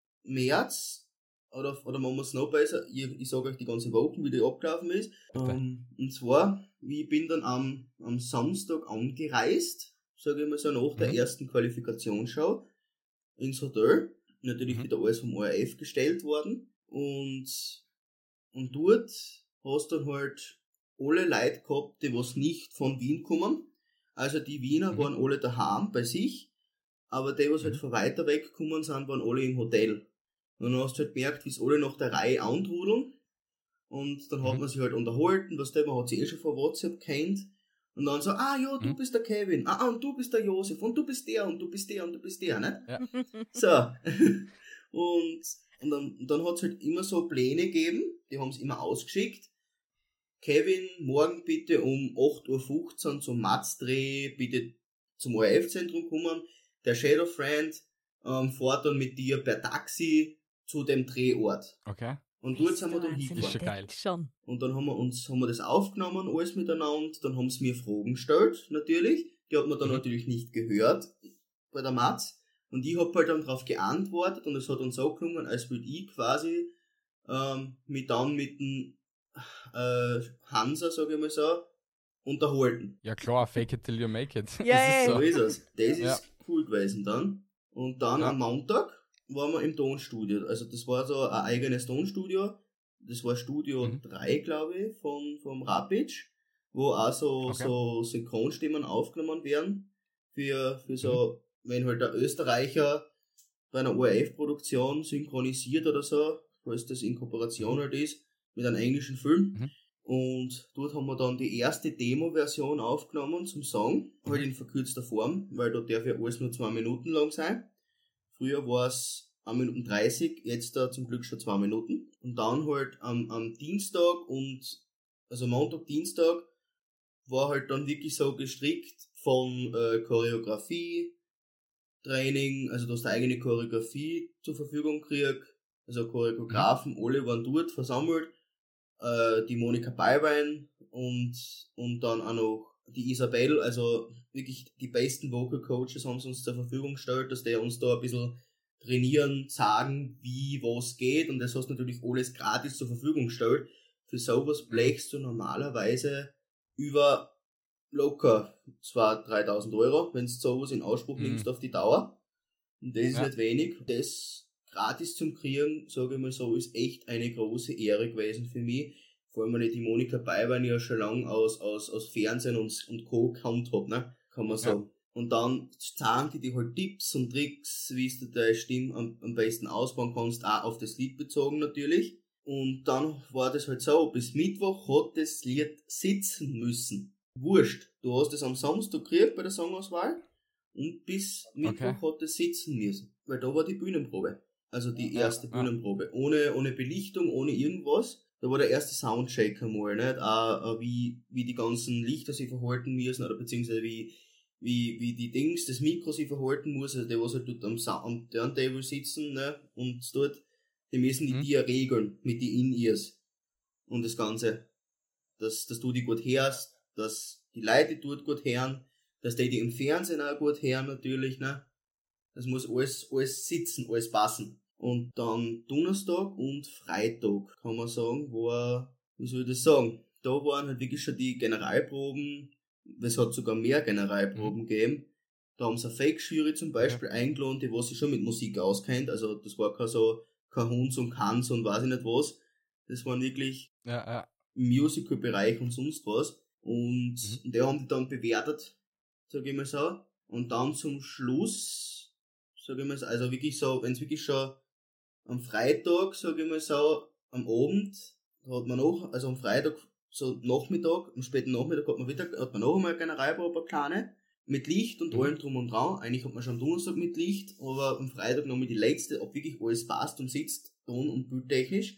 März, oder, oder machen wir es noch besser, ich, ich sage euch die ganze Woche, wie die abgelaufen ist. Ähm, und zwar, ich bin dann am, am Samstag angereist, sage ich mal so, nach der Mhm. ersten Qualifikationsshow ins Hotel. Natürlich Mhm. wieder alles vom O R F gestellt worden. Und, und dort hast du dann halt alle Leute gehabt, die was nicht von Wien kommen. Also die Wiener Mhm. waren alle daheim bei sich, aber die, was halt Mhm. von weiter weg gekommen sind, waren alle im Hotel. Und dann hast du halt gemerkt, wie es alle nach der Reihe antrudeln. Und dann hat Mhm. man sich halt unterhalten, was der, man hat sich eh schon von WhatsApp kennt. Und dann so, ah ja, du Mhm. bist der Kevin, ah, und du bist der Josef, und du bist der, und du bist der, und du bist der, ne? Ja. So. und, und dann, und dann hat's halt immer so Pläne gegeben, die haben's immer ausgeschickt. Kevin, morgen bitte um acht Uhr fünfzehn zum Matzdreh, bitte zum O R F-Zentrum kommen. Der Shadow Friend ähm, fährt dann mit dir per Taxi zu dem Drehort. Okay. Und dort sind wir dann Wahnsinn, Ist schon hingefahren. geil. Schon. Und dann haben wir uns, haben wir das aufgenommen, alles miteinander, dann haben sie mir Fragen gestellt, natürlich. Die hat man dann Mhm. natürlich nicht gehört, bei der Matz. Und ich hab halt dann darauf geantwortet und es hat uns so gelungen, als würde ich quasi, ähm, mich dann mit dem, äh, Hansa, sage ich mal so, unterhalten. Ja klar, fake it till you make it. Ja, Das ist So so. ist es. Das Ja. ist cool gewesen dann. Und dann Ja. am Montag waren wir im Tonstudio. Also das war so ein eigenes Tonstudio. Das war Studio Mhm. drei, glaube ich, von, vom Rapic, wo auch so, Okay. so Synchronstimmen aufgenommen werden. Für, für so, Mhm. wenn halt der Österreicher bei einer O R F-Produktion synchronisiert oder so, falls das in Kooperation halt ist, mit einem englischen Film. Mhm. Und dort haben wir dann die erste Demo-Version aufgenommen zum Song, halt in verkürzter Form, weil da darf ja alles nur zwei Minuten lang sein. Früher war es eine Minute dreißig, jetzt da zum Glück schon zwei Minuten. Und dann halt am, am Dienstag und, also Montag, Dienstag, war halt dann wirklich so gestrickt von äh, Choreografie, Training, also du hast eine eigene Choreografie zur Verfügung gekriegt, also Choreografen, alle waren dort versammelt, äh, die Monika Beiwein und, und dann auch noch die Isabel, also wirklich die besten Vocal Coaches haben sie uns zur Verfügung gestellt, dass die uns da ein bisschen trainieren, sagen, wie was geht, und das hast du natürlich alles gratis zur Verfügung gestellt. Für sowas blechst du normalerweise über locker zweitausend, dreitausend Euro, wenn du sowas in Anspruch Mhm. nimmst auf die Dauer. Und das ist Ja. nicht wenig. Das gratis zum Kriegen, sage ich mal so, ist echt eine große Ehre gewesen für mich. Vor allem, weil ich die Monika Beiwein ja schon lange aus, aus, aus Fernsehen und, und Co. gekannt hab, ne? Kann man sagen. Und dann zeigen die dir halt Tipps und Tricks, wie du deine Stimme am, am besten ausbauen kannst, auch auf das Lied bezogen natürlich. Und dann war das halt so, bis Mittwoch hat das Lied sitzen müssen. Wurscht. Du hast es am Samstag gekriegt bei der Songauswahl und bis Mittwoch Okay. hat es sitzen müssen. Weil da war die Bühnenprobe. Also die Ja, erste ja. Bühnenprobe. Ohne, ohne Belichtung, ohne irgendwas. Da war der erste Soundcheck einmal, nicht? Auch, auch wie, wie die ganzen Lichter sich verhalten müssen, oder beziehungsweise wie, wie, wie die Dings, das Mikro sich verhalten muss, also der, was halt dort am, Sa- am Turntable sitzen, ne? Und dort, die müssen die Mhm. dir regeln, mit die In-Ears. Und das Ganze. Dass, dass du die gut hörst, dass die Leute dort gut hören, dass die die im Fernsehen auch gut hören, natürlich, ne? Das muss alles, alles sitzen, alles passen. Und dann Donnerstag und Freitag, kann man sagen, war, wie soll ich das sagen? Da waren halt wirklich schon die Generalproben, es hat sogar mehr Generalproben gegeben. Da haben sie eine Fake-Jury zum Beispiel eingeladen, die was sich schon mit Musik auskennt, also das war kein so, kein Hunz und Kanz und weiß ich nicht was. Das waren wirklich Ja, ja. im Musical-Bereich und sonst was. Und Mhm. die haben die dann bewertet, sag ich mal so. Und dann zum Schluss, sag ich mal so, also wirklich so, wenn es wirklich schon am Freitag, sag ich mal so, am Abend, da hat man noch, also am Freitag, so Nachmittag, am späten Nachmittag hat man wieder, hat man noch einmal eine Generalprobe, eine kleine, mit Licht und Mhm. allem drum und dran. Eigentlich hat man schon am Donnerstag mit Licht, aber am Freitag noch mit die letzte, ob wirklich alles passt und sitzt, ton- und bildtechnisch.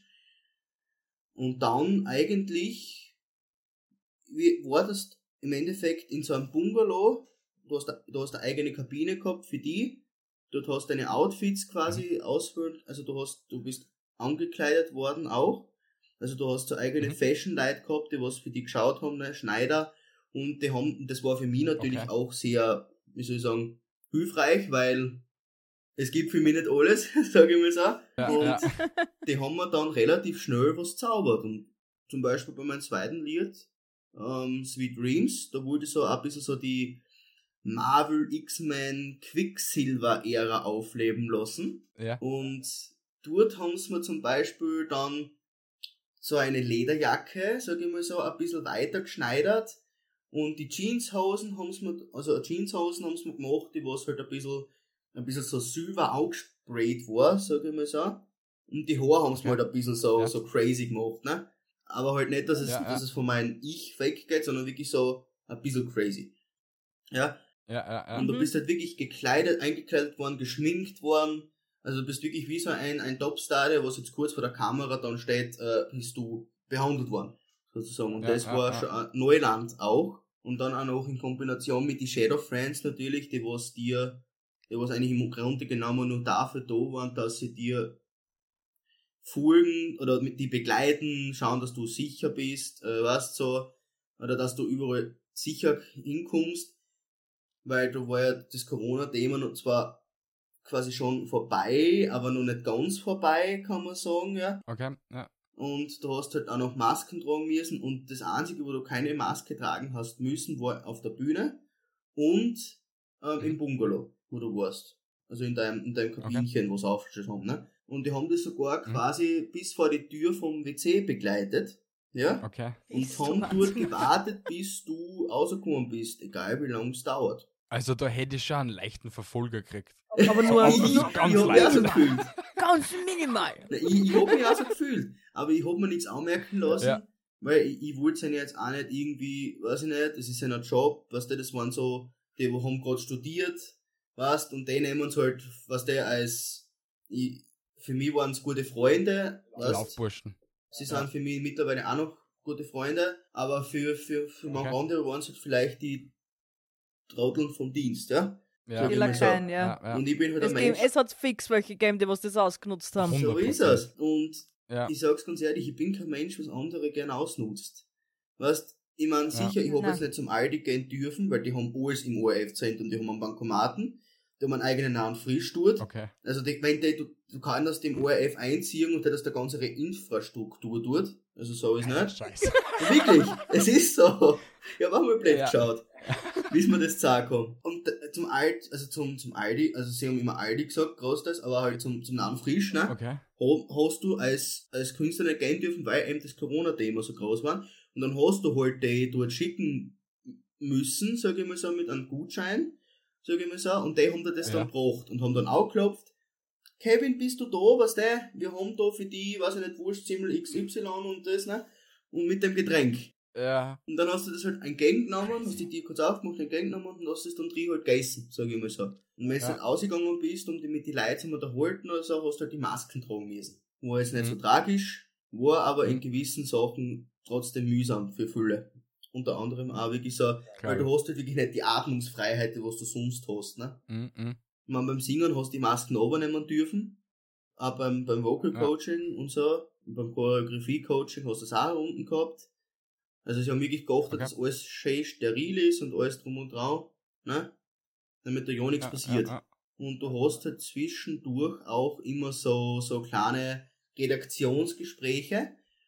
Und dann eigentlich, wie war das im Endeffekt in so einem Bungalow, du hast, da- du hast eine eigene Kabine gehabt für die, dort hast du deine Outfits quasi auswählen, also du hast, du bist angekleidet worden auch, also du hast so eigene Mhm. Fashion-Leute gehabt, die was für die geschaut haben, ne, Schneider, und die haben, das war für mich natürlich Okay. auch sehr, wie soll ich sagen, hilfreich, weil es gibt für mich nicht alles, sage ich mal so. Ja, Und ja. die haben mir dann relativ schnell was zaubert. Und zum Beispiel bei meinem zweiten Lied, ähm, Sweet Dreams, da wollte ich so ein bisschen so die Marvel, X-Men, Quicksilver-Ära aufleben lassen. Ja. Und dort haben sie mir zum Beispiel dann so eine Lederjacke, sag ich mal so, ein bisschen weiter geschneidert. Und die Jeanshosen haben sie mir, also Jeanshosen haben sie mir gemacht, die was halt ein bisschen, ein bisschen so silber angesprayt war, sag ich mal so. Und die Haare haben sie mir Okay. halt ein bisschen so, Ja. so crazy gemacht, ne? Aber halt nicht, dass es, Ja, ja. dass es von meinem Ich weggeht, sondern wirklich so ein bisschen crazy. Ja, Ja, ja, ja. und du Mhm. bist halt wirklich gekleidet, eingekleidet worden, geschminkt worden. Also du bist wirklich wie so ein, ein Topstar, der was jetzt kurz vor der Kamera dann steht, äh, bist du behandelt worden, sozusagen. Und Ja, das ja, war ja. schon ein Neuland auch. Und dann auch noch in Kombination mit die Shadow Friends natürlich, die was dir, die was eigentlich im Grunde genommen nur dafür da waren, dass sie dir folgen oder mit die begleiten, schauen, dass du sicher bist, äh, weißt so, oder dass du überall sicher hinkommst, weil da war ja das Corona-Thema noch zwar quasi schon vorbei, aber noch nicht ganz vorbei, kann man sagen, ja. Okay, ja. und du hast halt auch noch Masken tragen müssen und das Einzige, wo du keine Maske tragen hast müssen, war auf der Bühne und ähm, im Bungalow, wo du warst. Also in deinem, in deinem Kabinchen, okay. wo sie aufgestellt haben. Ne? Und die haben das sogar mhm. quasi bis vor die Tür vom W C begleitet. Ja? Okay. Und Ist haben so dort gewartet, bis du rausgekommen bist, egal wie lange es dauert. Also da hätte ich schon einen leichten Verfolger gekriegt. Aber nur, Ich, ich, nur ich ganz hab mich auch so leicht. gefühlt. ganz minimal. Nein, ich, ich hab mich auch so gefühlt. Aber ich hab mir nichts anmerken lassen, Ja. weil ich, ich wollte es ja jetzt auch nicht irgendwie, weiß ich nicht, das ist ja ein Job, weißt du, das waren so, die wo haben gerade studiert, weißt, und die nehmen uns halt, was der als, ich, für mich waren es gute Freunde, weißt, Laufburschen. sie sind für mich mittlerweile auch noch gute Freunde, aber für, für, für manche Okay. andere waren es halt vielleicht die Trotteln vom Dienst, ja. Ja. Die immer so. Lakeien, ja. Ja, ja. Und ich bin halt Es, ein geben, Mensch, es hat fix welche gegeben, die was das ausgenutzt haben. hundert so ist Prozent. es. Und Ja. ich sag's ganz ehrlich, ich bin kein Mensch, was andere gerne ausnutzt. Weißt, ich mein, Ja. sicher, ich hab Nein. jetzt nicht zum Aldi gehen dürfen, weil die haben alles im O R F-Zentrum, die haben einen Bankomaten, die haben einen eigenen nahen Frischsturt. Okay. Also die, wenn die, du, du kannst dem O R F einziehen und der das der ganze Infrastruktur tut. Also so ist nicht. Scheiße. Wirklich, es ist so. Ich hab auch mal blöd Ja. geschaut, bis mir das sagen kann. Und äh, zum Alt, also zum, zum Aldi, also sie haben immer Aldi gesagt, großteils, aber halt zum, zum nahen Frisch, ne? Okay. ha- hast du als, als Künstler nicht gehen dürfen, weil eben das Corona-Thema so groß war. Und dann hast du halt die dort schicken müssen, sag ich mal so, mit einem Gutschein, sag ich mal so, und die haben dir das Ja. dann gebracht und haben dann auch geklopft, Kevin, bist du da, weißt du, wir haben da für die, weiß ich nicht, Wurstzimmel X Y und das, ne, und mit dem Getränk. Ja. Und dann hast du das halt entgegengenommen, hast die dir kurz aufgemacht, entgegengenommen und hast es dann drin halt gegessen, sag ich mal so. Und wenn du Ja. halt ausgegangen bist, um die mit den Leuten zu unterhalten oder so, hast du halt die Masken tragen müssen. War jetzt nicht Mhm. so tragisch, war aber in Mhm. gewissen Sachen trotzdem mühsam für viele. Unter anderem auch wirklich so, weil du hast halt wirklich nicht die Atmungsfreiheit, die was du sonst hast, ne. Mhm. mhm. Ich meine, beim Singen hast du die Masken runternehmen dürfen, auch beim, beim Vocal Ja. Coaching und so, und beim Choreografie Coaching hast du es auch unten gehabt. Also sie haben wirklich geachtet, Okay. dass alles schön steril ist und alles drum und dran, ne? Damit da ja nichts Ja, passiert. ja, ja. Und du hast halt zwischendurch auch immer so, so kleine Redaktionsgespräche,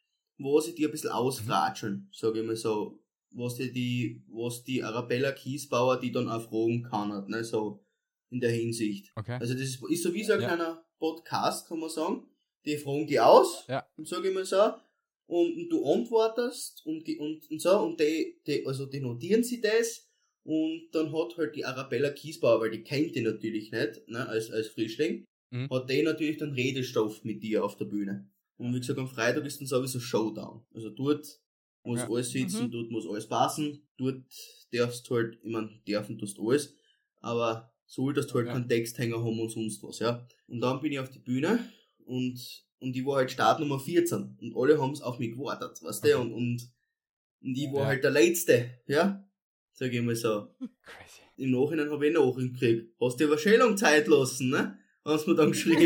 wo sie dir ein bisschen ausfratscheln, sag ich mal so, was die, die, was die Arabella Kiesbauer, die dann auch fragen kann, ne, so, in der Hinsicht. Okay. Also das ist, ist so wie so ein Ja. kleiner Podcast, kann man sagen. Die fragen die aus, Ja. sag ich mal so, und, und du antwortest und, die- und, und so, und die, die, also die notieren sie das, und dann hat halt die Arabella Kiesbauer, weil die kennt die natürlich nicht, ne, als, als Frischling, Mhm. hat die natürlich dann Redestoff mit dir auf der Bühne. Und wie gesagt, am Freitag ist dann sowieso Showdown. Also dort muss Ja. alles sitzen, Mhm. dort muss alles passen, dort darfst du halt, ich mein, dürfen tust alles, aber soll das halt Ja. keinen Texthänger haben und sonst was, ja. Und dann bin ich auf die Bühne und, und ich war halt Startnummer vierzehn und alle haben es auf mich gewartet, weißt du, Okay. und, und, und ich war Ja. halt der Letzte, ja, sag ich mal so. Crazy. Im Nachhinein habe ich Nachricht gekriegt, hast dir aber schön lang Zeit lassen, ne? Haben sie mir dann geschrieben.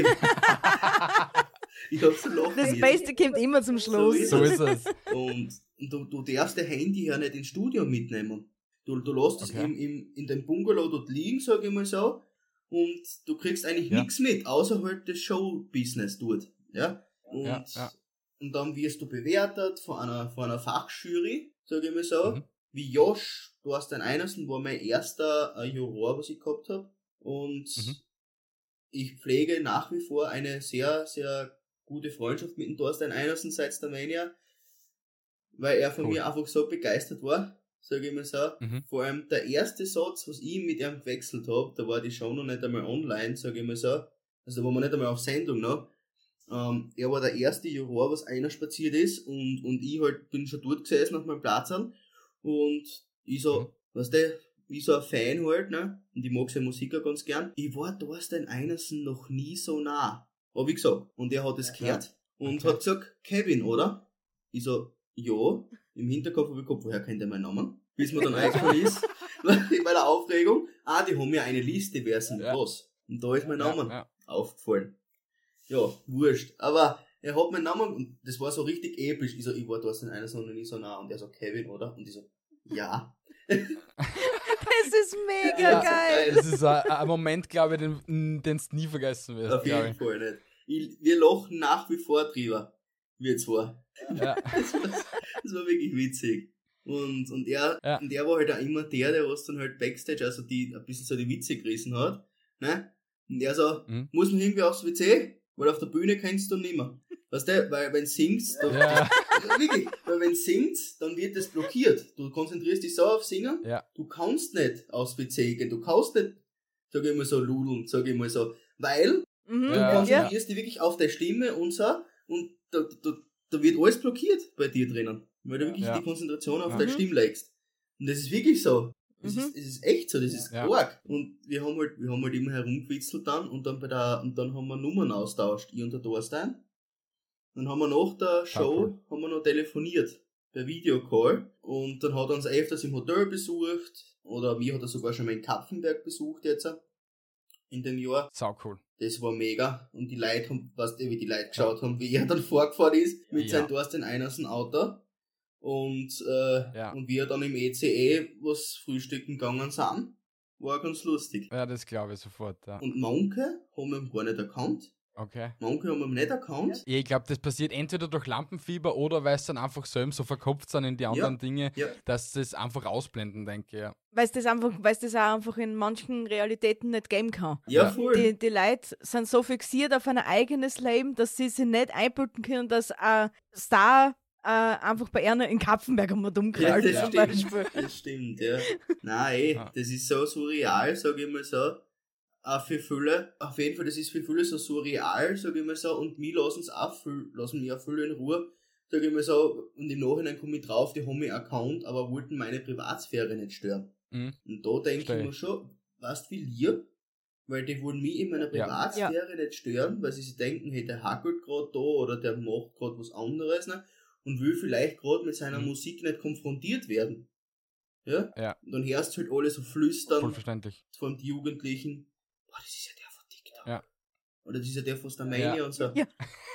Ich hab so lachen Das müssen. Beste kommt immer zum Schluss. ist So ist es. Und, und du, du darfst dein Handy ja nicht ins Studio mitnehmen. Du, du lässt es Okay. im, im, in dem Bungalow dort liegen, sag ich mal so, und du kriegst eigentlich Ja. nichts mit, außer halt das Show-Business dort. Ja? Und, Ja, ja. und dann wirst du bewertet von einer, von einer Fachjury, sag ich mal so, Mhm. wie Josh, du hast den Einersen, war mein erster äh, Juror, was ich gehabt habe. Und Mhm. ich pflege nach wie vor eine sehr, sehr gute Freundschaft mit dem Thorstein Einersen seit der Mania, weil er von Cool. mir einfach so begeistert war, sage ich mal so. Mhm. Vor allem der erste Satz, was ich mit ihm gewechselt habe, da war die Show noch nicht einmal online, sage ich mal so. Also da waren wir nicht einmal auf Sendung noch. Ähm, er war der erste Juror, was einer spaziert ist, und, und ich halt bin schon dort gesessen auf meinem Platz und ich so, Mhm. weißt du, wie so ein Fan halt, ne? Und ich mag seine Musik auch ganz gern. Ich war Thorstein Einersen noch nie so nah, hab ich gesagt. Und er hat es gehört und Okay. hat gesagt, Kevin, oder? Ich so, ja. Im Hinterkopf hab ich gehabt, woher kennt er meinen Namen? Bis mir dann eingefallen ist, bei der Aufregung, ah, die haben ja eine Liste, wer sind Ja. was. Und da ist mein Name Ja, ja. aufgefallen. Ja, wurscht. Aber er hat meinen Namen, und das war so richtig episch. Ich so, ich war Thorstein Einersen noch nie so nah. Und er so, Kevin, oder? Und ich so, ja. Das ist mega Ja. geil. Das ist ein, ein Moment, glaube ich, den den du nie vergessen wirst. Auf glaube jeden ich. Fall nicht. Ich, wir lachen nach wie vor drüber. wir zwei. Ja. Das war, das war wirklich witzig. Und, und, er, Ja. und er war halt auch immer der, der was dann halt Backstage, also die ein bisschen so die Witze gerissen hat. Ne? Und er so, Mhm. muss man irgendwie aufs W C? Weil auf der Bühne kennst du nimmer. Weißt du, weil wenn du singst, dann, Ja. also wirklich, weil wenn du singst, dann wird das blockiert. Du konzentrierst dich so auf Singen, Ja. du kannst nicht aufs W C gehen, du kannst nicht, sag ich mal so, ludeln, sag ich mal so, weil Mhm. du Ja. konzentrierst dich wirklich auf deine Stimme und so, und da, da, da wird alles blockiert bei dir drinnen, weil du wirklich Ja. die Konzentration auf Ja. deine Stimme legst. Und das ist wirklich so. Das, Mhm. ist, das ist echt so, das ist Ja. arg. Und wir haben halt, wir haben halt immer herumgewitzelt dann, und dann bei der, und dann haben wir Nummern austauscht, ich und der Thorstein. Dann haben wir nach der Show, cool. haben wir noch telefoniert, per Videocall, und dann hat er uns öfters im Hotel besucht, oder mich hat er sogar schon mal in Kapfenberg besucht jetzt, in dem Jahr. Sau cool. Das war mega. Und die Leute haben, weißt du, wie die Leute geschaut haben, wie er dann vorgefahren ist mit Ja. seinem Thorstein Einersen Auto. Und, äh, Ja. und wir dann im E C E was frühstücken gegangen sind. War ganz lustig. Ja, das glaube ich sofort, ja. Und Monke haben wir gar nicht erkannt. Okay. Monke haben wir nicht erkannt. Ich glaube, das passiert entweder durch Lampenfieber oder weil es dann einfach selber so verkopft sind in die anderen Dinge, Ja. dass sie es einfach ausblenden, denke ich. Ja. Weil es das einfach, weil es das auch einfach in manchen Realitäten nicht geben kann. Ja, Ja. voll. Die, die Leute sind so fixiert auf ein eigenes Leben, dass sie sich nicht einbilden können, dass ein Star äh, einfach bei einer in Kapfenberg einmal dumm Ja, knallt, das zum stimmt. Beispiel. Das stimmt, ja. Nein, ey, Ja. das ist so surreal, sag ich mal so. Auch für viele, auf jeden Fall, das ist für viele so surreal, sag ich mal so, und mich lassen es auch viel, lassen mich auch viele in Ruhe, sag ich mal so, und im Nachhinein komme ich drauf, die haben mich erkannt, aber wollten meine Privatsphäre nicht stören. Mhm. Und da denke Versteh. ich mir schon, weißt du, wie lieb, weil die wollen mich in meiner Ja. Privatsphäre nicht stören, weil sie sich denken, hey, der hackelt gerade da oder der macht gerade was anderes, ne? Und will vielleicht gerade mit seiner Mhm. Musik nicht konfrontiert werden. Ja? Ja. Und dann hörst du halt alle so Voll flüstern verständlich. von den Jugendlichen, boah, das ist ja der von TikTok. Ja. Oder das ist ja der von Starmania Ja. und so. Ja.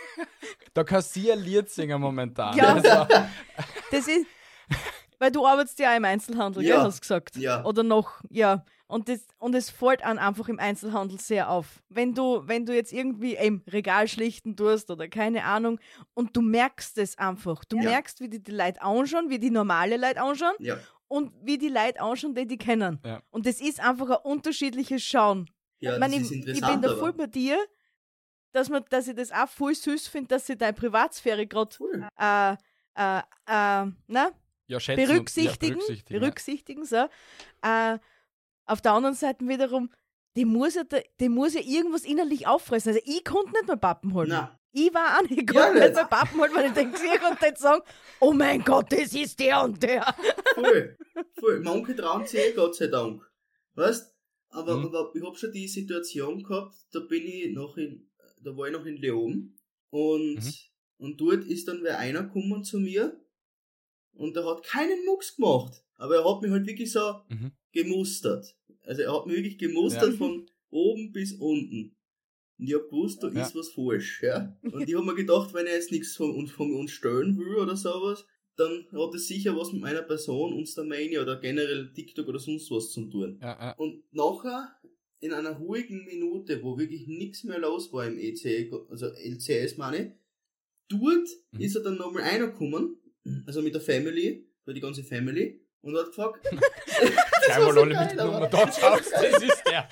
Da kann sie ein Lied singen momentan. Ja. Also, Das ist, weil du arbeitest ja auch im Einzelhandel, Ja. gell, hast du gesagt. Ja. Oder noch, ja. Und, das, und es fällt einem einfach im Einzelhandel sehr auf. Wenn du, wenn du jetzt irgendwie im Regal schlichten tust oder keine Ahnung, und du merkst es einfach. Du Ja. merkst, wie die, die Leute anschauen, wie die normale Leute anschauen Ja. und wie die Leute anschauen, die die kennen. Ja. Und das ist einfach ein unterschiedliches Schauen. Ja, Ich meine, das ist ich, ich interessant, bin da aber. voll bei dir, dass, man, dass ich das auch voll süß finde, dass sie deine Privatsphäre gerade Voll. äh, äh, äh, na, ja, schätzen und- berücksichtigen, Ja, berücksichtigen. berücksichtigen so. Äh, auf der anderen Seite wiederum, die muss, ja, da- die muss ja irgendwas innerlich auffressen. Also ich konnte nicht mehr Pappen holen. Na, Ich war auch nicht, ich Ja, konnte nicht nicht. mehr Pappen holen, weil ich denke, ich konnte nicht sagen, oh mein Gott, das ist der und der. voll. voll. Manche trauen sich eh, Gott sei Dank. Weißt? Aber, Mhm. aber ich hab schon die Situation gehabt, da bin ich noch in, da war ich noch in Leon, und, Mhm. und dort ist dann wer einer gekommen zu mir, und der hat keinen Mucks gemacht, aber er hat mich halt wirklich so Mhm. gemustert. Also er hat mich wirklich gemustert Ja. von oben bis unten. Und ich hab gewusst, da Ja. ist was falsch, ja. Und ich hab mir gedacht, wenn er jetzt nichts von uns, von uns stellen will oder sowas, dann hat es sicher was mit meiner Person, uns der Mania oder generell TikTok oder sonst was zu tun. Ja, ja. Und nachher, in einer ruhigen Minute, wo wirklich nichts mehr los war im E C, also L C S meine ich, dort Mhm. ist er dann nochmal reingekommen, also mit der Family, bei die ganze Family, und hat gefragt, Einmal so alle geil, mit der Nummer aber- da schaust, das ist der.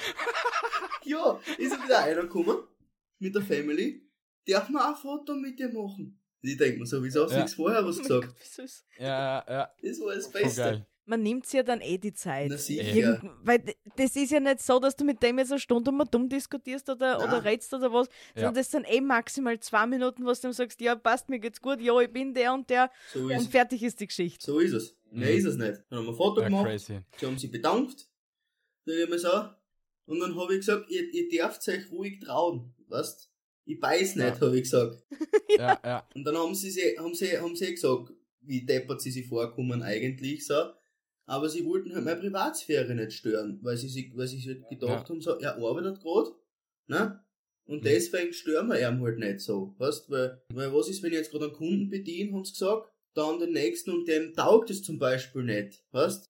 ja, ist er wieder reingekommen, mit der Family, darf man auch ein Foto mit dir machen? Und ich denk mir so, wieso hast du Ja. nichts vorher was Oh mein gesagt? Gott, wie süß. Ja, ja, Das war das voll Beste. geil. Man nimmt sich ja dann eh die Zeit. Na sicher. Irgend, weil d- das ist ja nicht so, dass du mit dem jetzt eine Stunde mal dumm diskutierst oder, Nein. oder redst oder was, Ja. sondern das sind eh maximal zwei Minuten, was du ihm sagst, ja, passt, mir geht's gut, ja, ich bin der und der So und ist, fertig ist die Geschichte. so ist es. Mehr Mhm. ist es nicht. Dann haben wir ein Foto Ja, gemacht, crazy. sie haben sich bedankt, sag ich mal so, und dann habe ich gesagt, ihr, ihr dürft euch ruhig trauen, weißt? Ich beiß nicht, Ja. habe ich gesagt. Ja, ja. Und dann haben sie, sie, haben sie, haben sie gesagt, wie deppert sie sich vorkommen eigentlich, so. Aber sie wollten halt meine Privatsphäre nicht stören, weil sie sich, weil sie sich halt gedacht Ja. haben, so, er arbeitet gerade, ne? Und Mhm. deswegen stören wir ihn halt nicht so, weißt? Weil, weil was ist, wenn ich jetzt gerade einen Kunden bediene, haben sie gesagt, dann den nächsten und dem taugt es zum Beispiel nicht, weißt?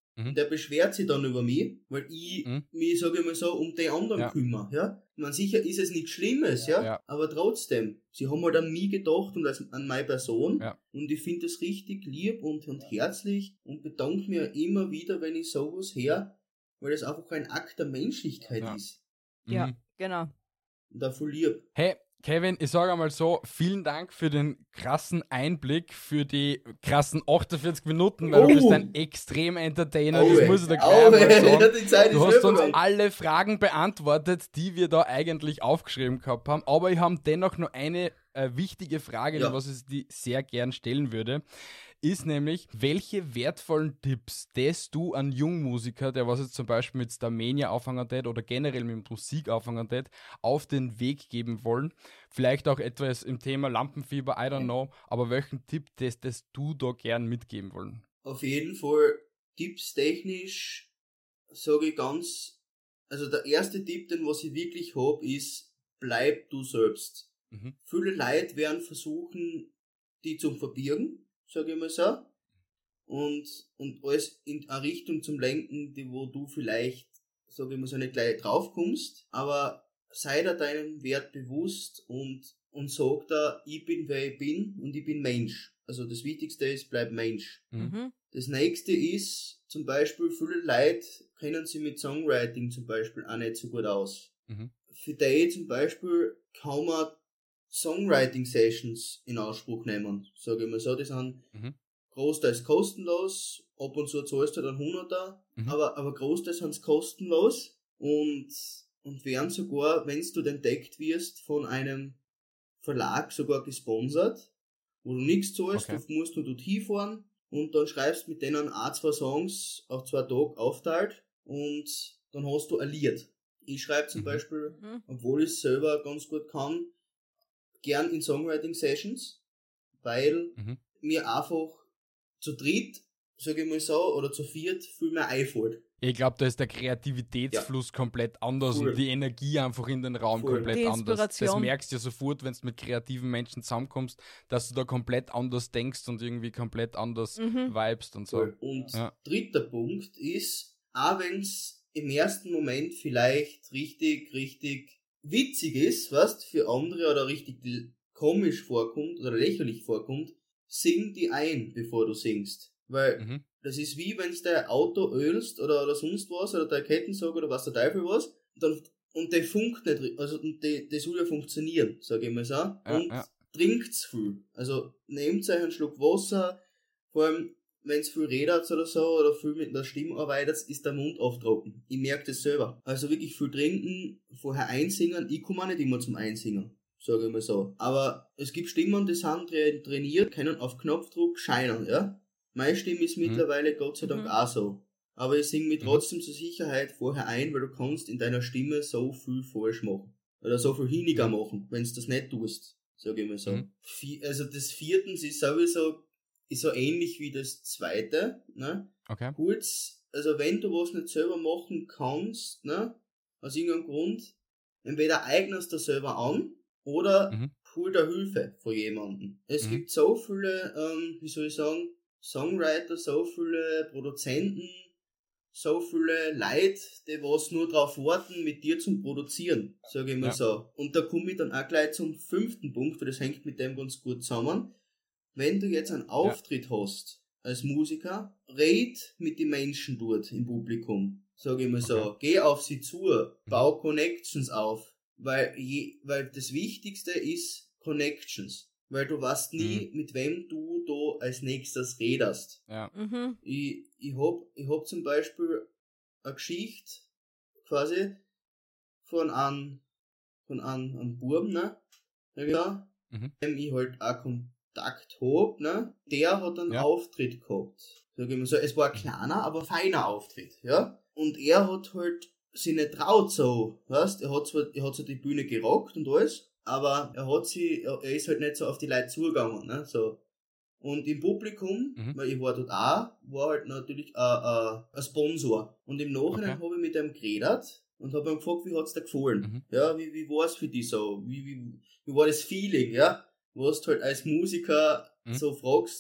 Mhm. Der beschwert sich dann über mich, weil ich Mhm. mich, sage ich mal so, um die anderen Ja. kümmere. Ja? Ich meine, sicher ist es nichts Schlimmes, ja? Ja. aber trotzdem, sie haben halt an mich gedacht und als, an meine Person Ja. und ich finde das richtig lieb und, und herzlich und bedanke mir immer wieder, wenn ich sowas her, weil das einfach ein Akt der Menschlichkeit Ja. ist. Ja, Mhm. genau. Und da voll lieb. Hey, Kevin, ich sage einmal so, vielen Dank für den krassen Einblick, für die krassen achtundvierzig Minuten, weil Oh. du bist ein extrem Entertainer, Aue, das muss ich dir gleich aue, einmal sagen. die Zeit ist Du hast uns rübergegangen. alle Fragen beantwortet, die wir da eigentlich aufgeschrieben gehabt haben, aber ich habe dennoch noch eine äh, wichtige Frage, Ja. die was ich dir sehr gern stellen würde, ist nämlich, welche wertvollen Tipps, das du an Jungmusiker, der was jetzt zum Beispiel mit Starmania aufhängen tät oder generell mit Musik aufhängen tät, auf den Weg geben wollen? Vielleicht auch etwas im Thema Lampenfieber, I don't know, aber welchen Tipp, das, das du da gern mitgeben wollen? Auf jeden Fall tippstechnisch sage ich ganz, also der erste Tipp, den was ich wirklich hab, ist, bleib du selbst. Mhm. Viele Leute werden versuchen, die zu verbirgen, sage ich mal so, und, und alles in eine Richtung zum Lenken, die wo du vielleicht, sage ich mal so, nicht gleich draufkommst, aber sei dir deinem Wert bewusst und, und sag da, ich bin wer ich bin und ich bin Mensch. Also das Wichtigste ist, bleib Mensch. Mhm. Mhm. Das nächste ist, zum Beispiel, viele Leute kennen sich mit Songwriting zum Beispiel auch nicht so gut aus. Mhm. Für die zum Beispiel kann man Songwriting-Sessions in Anspruch nehmen, sage ich mal so. Die sind Mhm. großteils kostenlos, ab und zu zahlst du dann Hunderter, Mhm. aber, aber großteils sind sie kostenlos und, und werden sogar, wenn du entdeckt wirst, von einem Verlag sogar gesponsert, wo du nichts zahlst, Okay. du musst nur dort hinfahren und dann schreibst mit denen ein, zwei Songs auf zwei Tage aufteilt und dann hast du ein Lied. Ich schreibe zum Mhm. Beispiel, Mhm. obwohl ich es selber ganz gut kann, gern in Songwriting-Sessions, weil Mhm. mir einfach zu dritt, sage ich mal so, oder zu viert viel mehr einfällt. Ich glaube, da ist der Kreativitätsfluss komplett anders Voll. und die Energie einfach in den Raum Voll. komplett Die anders. Das Inspiration. merkst du ja sofort, wenn du mit kreativen Menschen zusammenkommst, dass du da komplett anders denkst und irgendwie komplett anders Mhm. vibest und so. Voll. Und Ja. dritter Punkt ist, auch wenn es im ersten Moment vielleicht richtig, richtig witzig ist, weißt, für andere oder richtig l- komisch vorkommt oder lächerlich vorkommt, sing die ein, bevor du singst. Weil Mhm. das ist wie wenn du dein Auto ölst oder, oder sonst was, oder dein Kettensäge oder was der Teufel was, dann, und der funkt nicht, ri- also und der, der soll ja funktionieren, sage ich mal so. Und ja. trinkt's viel. Also nehmt euch einen Schluck Wasser, vor allem wenn es viel redet oder so, oder viel mit der Stimme arbeitet, ist der Mund oft trocken. Ich merke das selber. Also wirklich viel trinken, vorher einsingen. Ich komme auch nicht immer zum Einsingen, sage ich mal so. Aber es gibt Stimmen, die sind tra- trainiert, können auf Knopfdruck scheinen, ja. Meine Stimme ist Mhm. mittlerweile Gott sei Dank Mhm. auch so. Aber ich singe mich Mhm. trotzdem zur Sicherheit vorher ein, weil du kannst in deiner Stimme so viel falsch machen. Oder so viel hiniger Mhm. machen, wenn du das nicht tust, sage ich mal so. Mhm. Vi- Also das viertens ist sowieso ist so ähnlich wie das zweite, ne? Okay. Kurz, also wenn du was nicht selber machen kannst, ne? Aus irgendeinem Grund, entweder eignest du selber an oder Mhm. hol dir Hilfe von jemandem. Es Mhm. gibt so viele, ähm, wie soll ich sagen, Songwriter, so viele Produzenten, so viele Leute, die was nur drauf warten, mit dir zum Produzieren, sage ich mal Ja. so. Und da komme ich dann auch gleich zum fünften Punkt, weil das hängt mit dem ganz gut zusammen. Wenn du jetzt einen Auftritt hast als Musiker, red mit den Menschen dort im Publikum, sage ich mal so. Okay. Geh auf sie zu, bau Connections auf, weil, je, weil das Wichtigste ist Connections, weil du weißt nie, mit wem du da als nächstes redest. Ja. Mhm. Ich, ich hab, ich hab zum Beispiel eine Geschichte, quasi, von einem, von einem, einem Buben, ne, ja, Mhm. dem ich halt auch Kontakt hab, ne, der hat einen Ja. Auftritt gehabt. Sag ich mal so, es war ein kleiner, aber feiner Auftritt, ja. Und er hat halt sich nicht traut so, weißt, er hat zwar, er hat so die Bühne gerockt und alles, aber er hat sie, er er ist halt nicht so auf die Leute zugegangen, ne, so. Und im Publikum, Mhm. weil ich war dort auch, war halt natürlich ein, ein, ein Sponsor. Und im Nachhinein Okay. habe ich mit ihm geredet und habe ihn gefragt, wie hat's dir gefallen? Mhm. Ja, wie, wie war's für dich so? Wie, wie, wie war das Feeling, ja? Was du halt als Musiker Mhm. so fragst, ne?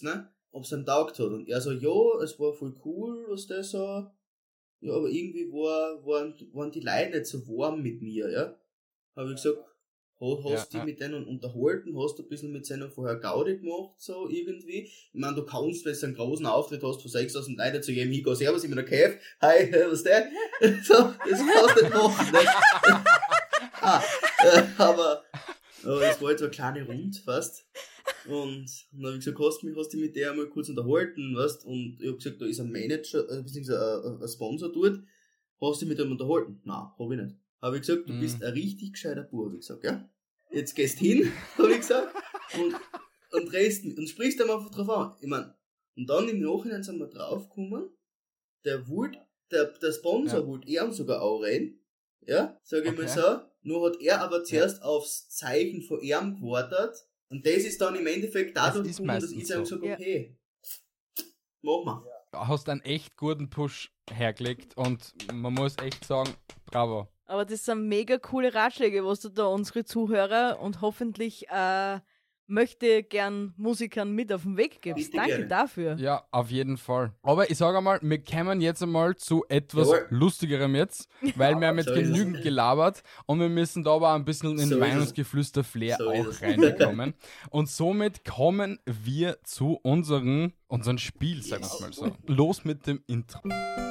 ob es ihm taugt hat. Und er so, ja, es war voll cool, was der so, ja, aber irgendwie war, waren, waren die Leute nicht so warm mit mir, ja. Habe ich gesagt, hast du Ja, dich ja. mit denen unterhalten, hast du ein bisschen mit seiner vorher Gaudi gemacht, so irgendwie. Ich meine, du kannst, wenn du einen großen Auftritt hast von sechstausend Leuten zu jedem hingehen, servus, ich bin der Kev, hi, was der? So, das kannst du nicht machen, ne? ah, äh, aber, aber das war jetzt eine kleine Rund, fast. Und dann habe ich gesagt, hast du mich, hast du dich mit der einmal kurz unterhalten, weißt? Und ich habe gesagt, da ist ein Manager, äh, beziehungsweise ein, ein Sponsor dort, hast du dich mit dem unterhalten? Nein, habe ich nicht. Habe ich gesagt, du Mhm. bist ein richtig gescheiter Bub, habe ich gesagt, ja? Jetzt gehst hin, habe ich gesagt, und, und redest, und sprichst dann einfach drauf an. Ich mein, und dann im Nachhinein sind wir draufgekommen, der wollte, der, der Sponsor Ja. wollte er sogar auch reden, ja, sage ich Okay. mal so, nur hat er aber zuerst aufs Zeichen von ihm gewartet, und das ist dann im Endeffekt dadurch ist gekommen, dass meistens ich dann so. gesagt Ja. habe, hey, mach mal. Hast einen echt guten Push hergelegt und man muss echt sagen, bravo. Aber das sind mega coole Ratschläge, was du da unsere Zuhörer und hoffentlich äh, möchte gern Musikern mit auf den Weg gibst. Bitte Danke gerne. dafür. Ja, auf jeden Fall. Aber ich sage einmal, wir kommen jetzt einmal zu etwas Jawohl. Lustigerem jetzt, weil wir haben jetzt So ist es. genügend gelabert und wir müssen da aber ein bisschen in So ist es. Meinungsgeflüster-Flair So ist auch es. reinkommen. Und somit kommen wir zu unseren, unseren Spiel, sagen wir Yes. mal so. Los mit dem Intro.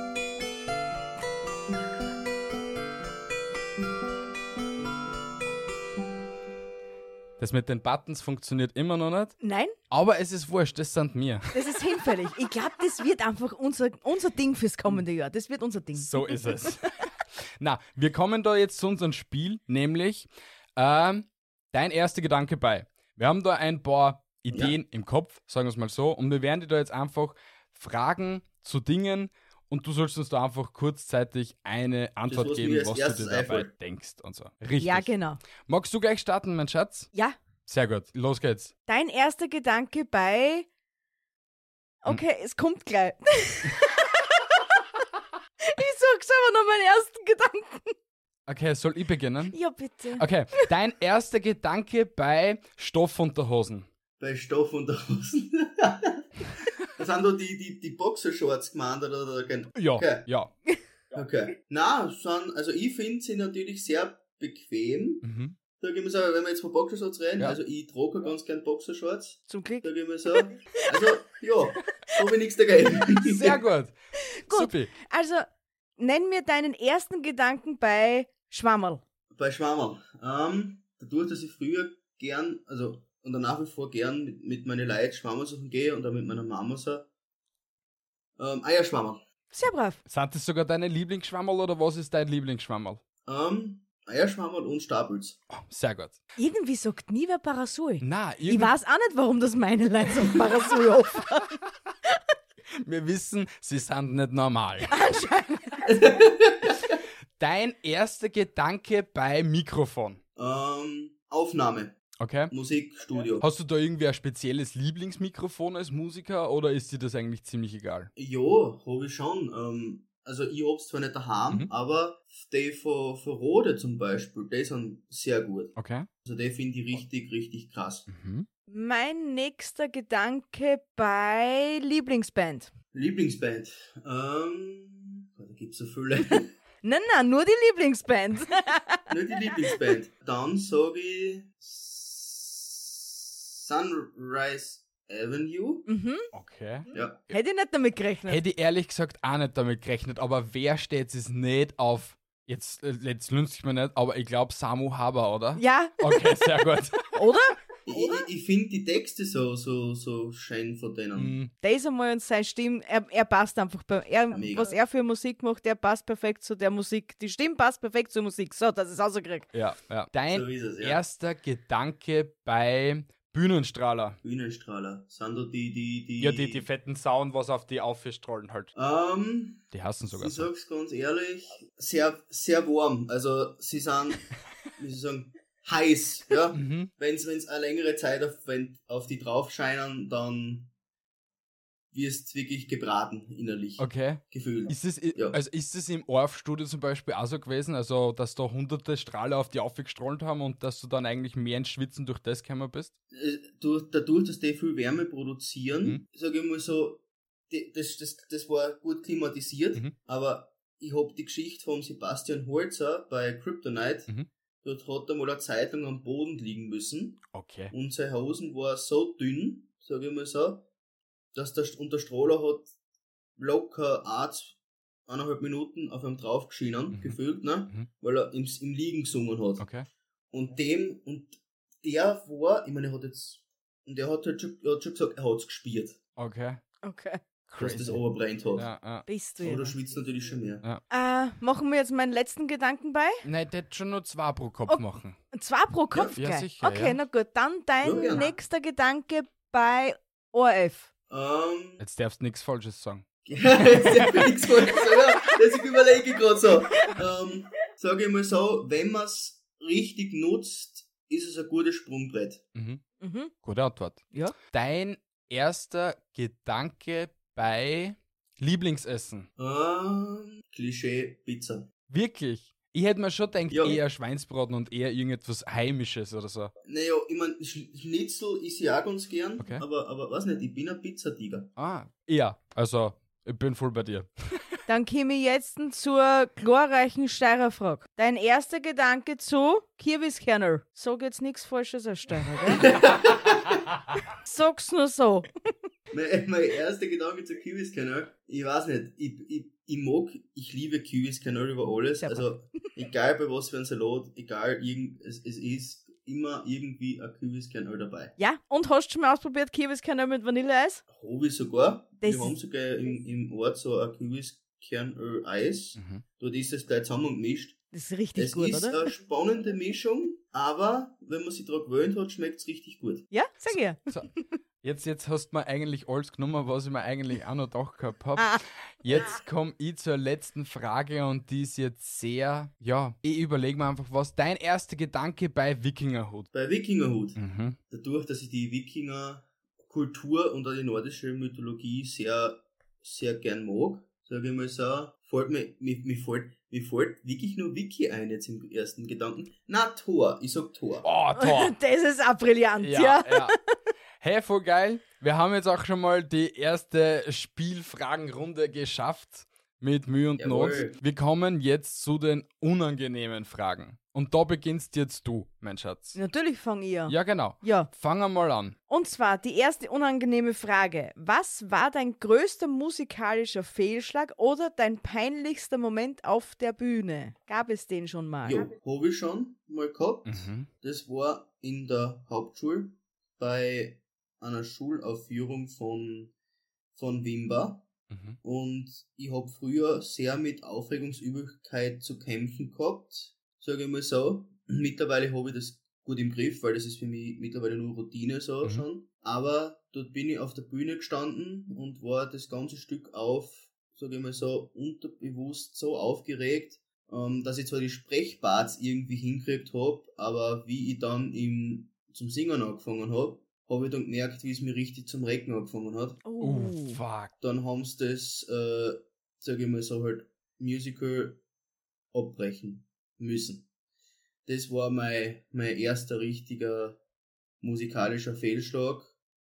Das mit den Buttons funktioniert immer noch nicht, Nein, aber es ist wurscht, das sind wir. das ist hinfällig. Ich glaube, das wird einfach unser, unser Ding fürs kommende Jahr. Das wird unser Ding. So ist es. Na, wir kommen da jetzt zu unserem Spiel, nämlich ähm, dein erster Gedanke bei. Wir haben da ein paar Ideen im Kopf, sagen wir es mal so, und wir werden dir da jetzt einfach Fragen zu Dingen und du sollst uns da einfach kurzzeitig eine Antwort was mir geben, als was du erstes dir dabei einfällt. denkst und so. Richtig. Ja, genau. Magst du gleich starten, mein Schatz? Ja, Sehr gut, los geht's. dein erster Gedanke bei. Okay, es kommt gleich. Ich sag selber noch meinen ersten Gedanken. Okay, soll ich beginnen? Ja, bitte. Okay, dein erster Gedanke bei Stoffunterhosen. Bei Stoff und Hosen. Das sind da die, die, die Boxershorts gemeint, oder? oder gen- Ja, Okay. ja. Okay. Nein, sind, also ich finde sie natürlich sehr bequem. Mhm. Sag ich mal so, wenn wir jetzt von Boxershorts reden, Ja. also ich trage ganz gern Boxershorts. Zum Glück. Sag ich mal so. Also, ja, habe ich nichts dagegen. Sehr gut. Gut. Supi. Also, nenn mir deinen ersten Gedanken bei Schwammerl. Bei Schwammerl. Ähm, dadurch, dass ich früher gern, also, und dann nach wie vor gern mit, mit meinen Leuten Schwammerl suchen gehe und dann mit meiner Mama so, ähm, Eierschwammerl. Sehr brav. Sind das sogar deine Lieblingsschwammerl oder was ist dein Lieblingsschwammerl? Ähm, Eierschwammerl und Stapels. Oh, sehr gut. Irgendwie sagt nie wer Parasol. Na, Ich irgendwie, weiß auch nicht, warum das meine Leute so Parasol offen. wir wissen, sie sind nicht normal. Dein erster Gedanke bei Mikrofon. Ähm, Aufnahme. Okay. Musikstudio. Hast du da irgendwie ein spezielles Lieblingsmikrofon als Musiker oder ist dir das eigentlich ziemlich egal? Ja, hab ich schon. Ähm, also ich hab's zwar nicht daheim, Mhm. aber die von, von Rode zum Beispiel, die sind sehr gut. Okay. Also die finde ich richtig, richtig krass. Mhm. Mein nächster Gedanke bei Lieblingsband. Lieblingsband. Ähm, da gibt's so viele. Nein, nein, nur die Lieblingsband. Nur die Lieblingsband. Dann sag ich Sunrise Avenue. Mhm. Okay. Ja. Hätte ich nicht damit gerechnet. Hätte ich ehrlich gesagt auch nicht damit gerechnet, aber wer steht es nicht auf? Jetzt, äh, jetzt lünst ich mir nicht, aber ich glaube Samu Haber, oder? Ja, Okay, sehr gut. oder? Ich, ich, ich finde die Texte so, so, so schön von denen. Mm, Der ist einmal und seine Stimme, er, er passt einfach bei, er, Mega. was er für Musik macht, der passt perfekt zu der Musik. Die Stimme passt perfekt zur Musik. So, dass ich es rausgekriegt. ja, ja. Dein So ist es, ja. erster Gedanke bei Bühnenstrahler. Bühnenstrahler. Sind da die, die, die. Ja, die, die fetten Sauen, was auf die aufstrahlen halt. Ähm, Die hassen sogar ich so. sag's ganz ehrlich, sehr, sehr warm. Also, sie sind, wie soll ich sagen, heiß, ja. Mhm. Wenn's, wenn's eine längere Zeit auf, wenn, auf die drauf scheinen, dann, wirst wirklich gebraten innerlich. Okay. Gefühlt. Ist es, i- Ja. also ist es im O R F-Studio zum Beispiel auch so gewesen, also dass da hunderte Strahler auf die aufgestrahlt haben und dass du dann eigentlich mehr ins Schwitzen durch das gekommen bist? Äh, durch, dadurch, dass die viel Wärme produzieren, Mhm. sage ich mal so, die, das, das, das war gut klimatisiert, Mhm. aber ich hab die Geschichte von Sebastian Holzer bei Kryptonite, Mhm. dort hat er mal eine Zeit lang am Boden liegen müssen Okay. und seine Hosen war so dünn, sage ich mal so, dass der, und der Strahler hat locker eins, eineinhalb Minuten auf ihm drauf geschienen, Mhm. gefühlt, ne? Mhm. Weil er im, im Liegen gesungen hat. Okay. Und dem, und der war, ich meine, er hat jetzt, und der hat halt schon, er hat schon gesagt, er hat's gespielt, Okay. Okay. dass das overbrennt hat. Ja, ja. Bist du Aber du ja. schwitzt natürlich schon mehr. Äh, machen wir jetzt meinen letzten Gedanken bei? Nein, der hätte schon nur zwei pro Kopf Okay. machen. Zwei pro Kopf, Ja, gell? sicher, Okay, ja. na gut. Dann dein Ja, gerne. nächster Gedanke bei O R F. Ähm, Jetzt darfst du nichts Falsches sagen. jetzt darf ich nichts falsch sagen, das überlege ich gerade so. Ähm, sage ich mal so, wenn man es richtig nutzt, ist es ein gutes Sprungbrett. Mhm. Mhm. Gute Antwort. Ja. Dein erster Gedanke bei Lieblingsessen. Ähm, Klischee Pizza. Wirklich? Ich hätte mir schon gedacht, Ja. eher Schweinsbraten und eher irgendetwas Heimisches oder so. Naja, ich mein, Sch- Schnitzel ist ja auch ganz gern, Okay. aber, aber weiß nicht, ich bin ein Pizzatiger. Ah, ja. Also, ich bin voll bei dir. Dann komme ich jetzt zur glorreichen Steirer-Frage. Dein erster Gedanke zu Kirbiskernel. Sag jetzt nichts Falsches als Steirer, gell? Sag's nur so. Mein, mein erster Gedanke zu Kürbiskanal, ich weiß nicht, ich, ich, ich mag, ich liebe Kürbiskanal über alles, Sehr also egal bei was für ein Salat, egal, irgend, es, es ist immer irgendwie ein Kürbiskanal dabei. Ja, und hast du schon mal ausprobiert Kirbiskernel mit Vanilleeis? Habe ich sogar, Das wir haben ist- sogar im, im Ort so ein Kürbiskernöl-Eis, Mhm. dort ist das gleich zusammengemischt. Das ist richtig Es gut, ist oder? eine spannende Mischung, aber wenn man sich daran gewöhnt hat, schmeckt es richtig gut. Ja, sag ich. So, jetzt, jetzt hast du mir eigentlich alles genommen, was ich mir eigentlich auch noch gedacht gehabt habe. Ah. Jetzt komme ich zur letzten Frage und die ist jetzt sehr, ja, ich überlege mir einfach, was dein erster Gedanke bei Wikingerhut. Bei Wikingerhut, Mhm. dadurch, dass ich die Wikinger-Kultur und auch die nordische Mythologie sehr, sehr gern mag, sage ich mal so, fällt mir, mir, mir, fällt, mir fällt wirklich nur Wiki ein jetzt im ersten Gedanken. Na, Tor, ich sag Tor. Oh, toll. Das ist auch brillant, ja. Ja, ja. Hey, voll geil. Wir haben jetzt auch schon mal die erste Spielfragenrunde geschafft. Mit Mühe und Jawohl. Not. Wir kommen jetzt zu den unangenehmen Fragen. Und da beginnst jetzt du, mein Schatz. Natürlich fange ich an. Ja, genau. Ja. Fang einmal an. Und zwar die erste unangenehme Frage. Was war dein größter musikalischer Fehlschlag oder dein peinlichster Moment auf der Bühne? Gab es den schon mal? Jo, habe ich schon mal gehabt. Mhm. Das war in der Hauptschule bei einer Schulaufführung von, von Wimba. Mhm. Und ich habe früher sehr mit Aufregungsübelkeit zu kämpfen gehabt, sage ich mal so. Mittlerweile habe ich das gut im Griff, weil das ist für mich mittlerweile nur Routine so Mhm. schon. Aber dort bin ich auf der Bühne gestanden und war das ganze Stück auf, sage ich mal so, unterbewusst so aufgeregt, ähm, dass ich zwar die Sprechparts irgendwie hingekriegt habe, aber wie ich dann im, zum Singen angefangen habe, habe ich dann gemerkt, wie es mir richtig zum Recken angefangen hat. Oh, Oh. fuck. Dann haben sie das, äh, sage ich mal so, halt Musical abbrechen müssen. Das war mein, mein erster richtiger musikalischer Fehlschlag.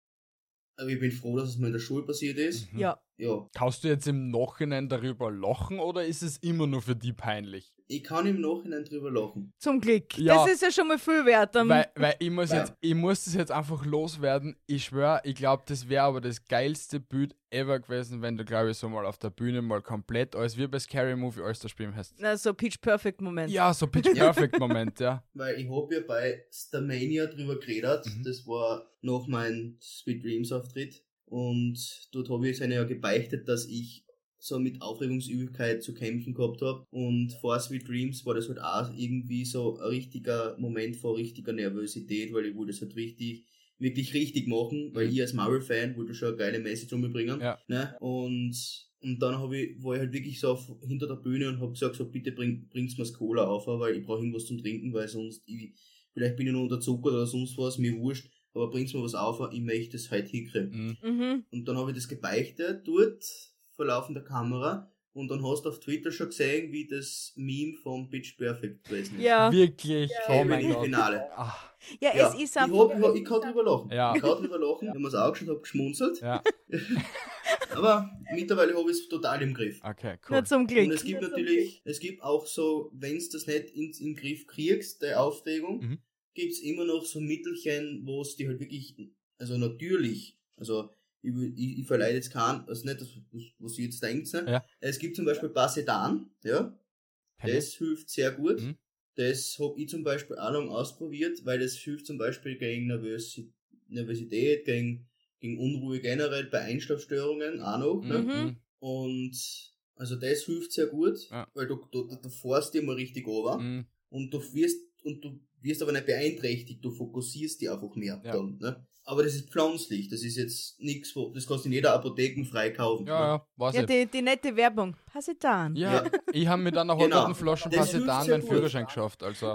Aber ich bin froh, dass es mir in der Schule passiert ist. Mhm. Ja. Ja, Kannst du jetzt im Nachhinein darüber lachen oder ist es immer nur für die peinlich? ich kann im Nachhinein drüber lachen. Zum Glück. Ja. Das ist ja schon mal viel wert. Dann Weil, weil ich muss Ja. jetzt, ich muss das jetzt einfach loswerden. Ich schwöre, ich glaube, das wäre aber das geilste Bild ever gewesen, wenn du, glaube ich, so mal auf der Bühne mal komplett alles wie bei Scary Movie alles da spielen hast. Na, so Pitch Perfect Moment. Ja, so Pitch Perfect Moment, ja. Weil ich habe ja bei Starmania drüber geredet. Mhm. Das war nach meinem Sweet Dreams Auftritt. Und dort habe ich es ja gebeichtet, dass ich so mit Aufregungsübelkeit zu kämpfen gehabt habe. Und vor Sweet Dreams war das halt auch irgendwie so ein richtiger Moment von richtiger Nervosität, weil ich wollte es halt richtig, wirklich richtig machen, weil Mhm. ich als Marvel-Fan wollte schon eine geile Message umbringen. Ja. Ne? Und, und dann hab ich, war ich halt wirklich so auf, hinter der Bühne und habe gesagt, so bitte bring, bring's mir das Cola auf, weil ich brauche irgendwas zum Trinken, weil sonst, ich, vielleicht bin ich noch unterzuckert oder sonst was, mir wurscht. aber bringt's mir was auf, ich möchte es halt hinkriegen. Mhm. Mhm. Und dann habe ich das gebeichtet, dort, vor laufender Kamera, und dann hast du auf Twitter schon gesehen, wie das Meme von Pitch Perfect gewesen ist. Ja. Wirklich, oh Kevin mein im Gott. Finale. Ah, Ja, Ja, es ist ich, einfach. hab, ich, hab, ich kann drüber lachen. Ja. Ich kann drüber lachen. Ich habe mir das angeschaut, habe geschmunzelt. ja, Aber mittlerweile habe ich es total im Griff. okay, Nur cool. zum Glück. Und es gibt natürlich, es gibt auch so, wenn du das nicht in, in den Griff kriegst, die Aufregung, Mhm. gibt's immer noch so Mittelchen, wo es die halt wirklich, also natürlich, also ich, will- ich, ich verleide jetzt keinen, also nicht das, was ihr jetzt denkt, ne? Ja. Es gibt zum Beispiel Basedan, ja, Kenn ich. das hilft sehr gut. Mhm. Das habe ich zum Beispiel auch lang ausprobiert, weil das hilft zum Beispiel gegen Nervösi- Nervosität, gegen, gegen Unruhe generell, bei Einschlafstörungen auch noch. Ne? Mhm. Mhm. Und also das hilft sehr gut, Ja. weil du, du, du fährst dich mal richtig runter Mhm. und du wirst und du wirst aber nicht beeinträchtigt, du fokussierst dich einfach mehr Ja. dann. Ne? Aber das ist pflanzlich, das ist jetzt nichts, das kannst du in jeder Apotheke frei kaufen. Ja, ne? ja, weiß Ja, ich. die, die nette Werbung. Pasitan. Ja, Ja. ich habe mit einer Genau. halben Flaschen Das hilft Passetan sehr meinen gut. Führerschein geschafft, also.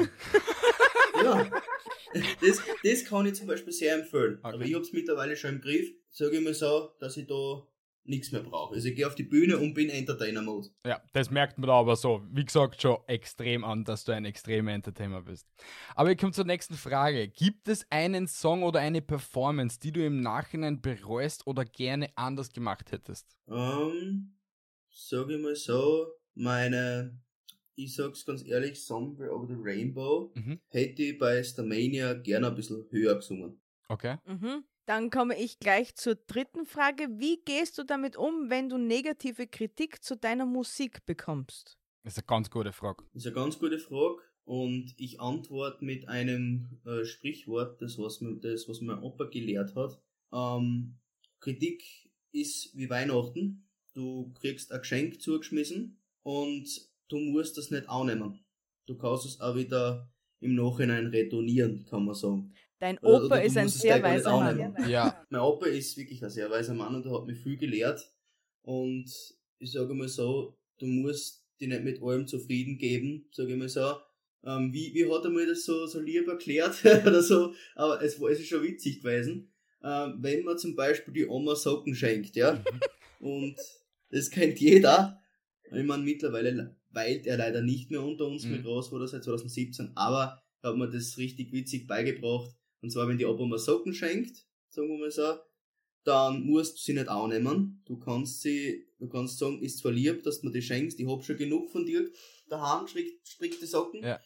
Ja. Das, das kann ich zum Beispiel sehr empfehlen. Okay. Aber ich hab's mittlerweile schon im Griff, sage ich mal so, dass ich da nichts mehr brauche. Also ich gehe auf die Bühne und bin Entertainer-Mode. Ja, das merkt man da aber so, wie gesagt, schon extrem an, dass du ein extremer Entertainer bist. Aber ich komme zur nächsten Frage. Gibt es einen Song oder eine Performance, die du im Nachhinein bereust oder gerne anders gemacht hättest? Ähm, sage ich mal so, meine, ich sag's ganz ehrlich, Somewhere Over the Rainbow Mhm. hätte ich bei Starmania gerne ein bisschen höher gesungen. Okay. Mhm. Dann komme ich gleich zur dritten Frage. Wie gehst du damit um, wenn du negative Kritik zu deiner Musik bekommst? Das ist eine ganz gute Frage. Das ist eine ganz gute Frage und ich antworte mit einem äh, Sprichwort, das was, mir, das was mein Opa gelehrt hat. Ähm, Kritik ist wie Weihnachten. Du kriegst ein Geschenk zugeschmissen und du musst das nicht annehmen. Du kannst es auch wieder im Nachhinein retournieren, kann man sagen. Dein Oder- Opa oder du ist ein musst es sehr gleich gar nicht weiser Mann. annehmen. Ja, Mein Opa ist wirklich ein sehr weiser Mann und der hat mir viel gelehrt. Und ich sage mal so, du musst dich nicht mit allem zufrieden geben, sage ich mal so. Ähm, wie, wie hat er mir das so, so lieb erklärt oder so? Aber es, war- es ist schon witzig gewesen. Ähm, wenn man zum Beispiel die Oma Socken schenkt, ja, und das kennt jeder. Ich meine, mittlerweile weilt er leider nicht mehr unter uns, Mhm. mit Großvater seit zwanzig siebzehn, aber er hat mir das richtig witzig beigebracht. Und zwar, wenn die Opa mal Socken schenkt, sagen wir mal so, dann musst du sie nicht annehmen. Du kannst sie, du kannst sagen, ist zwar lieb, dass du mir die schenkst, ich hab schon genug von dir daheim, strickt, strickt die Socken. Ja.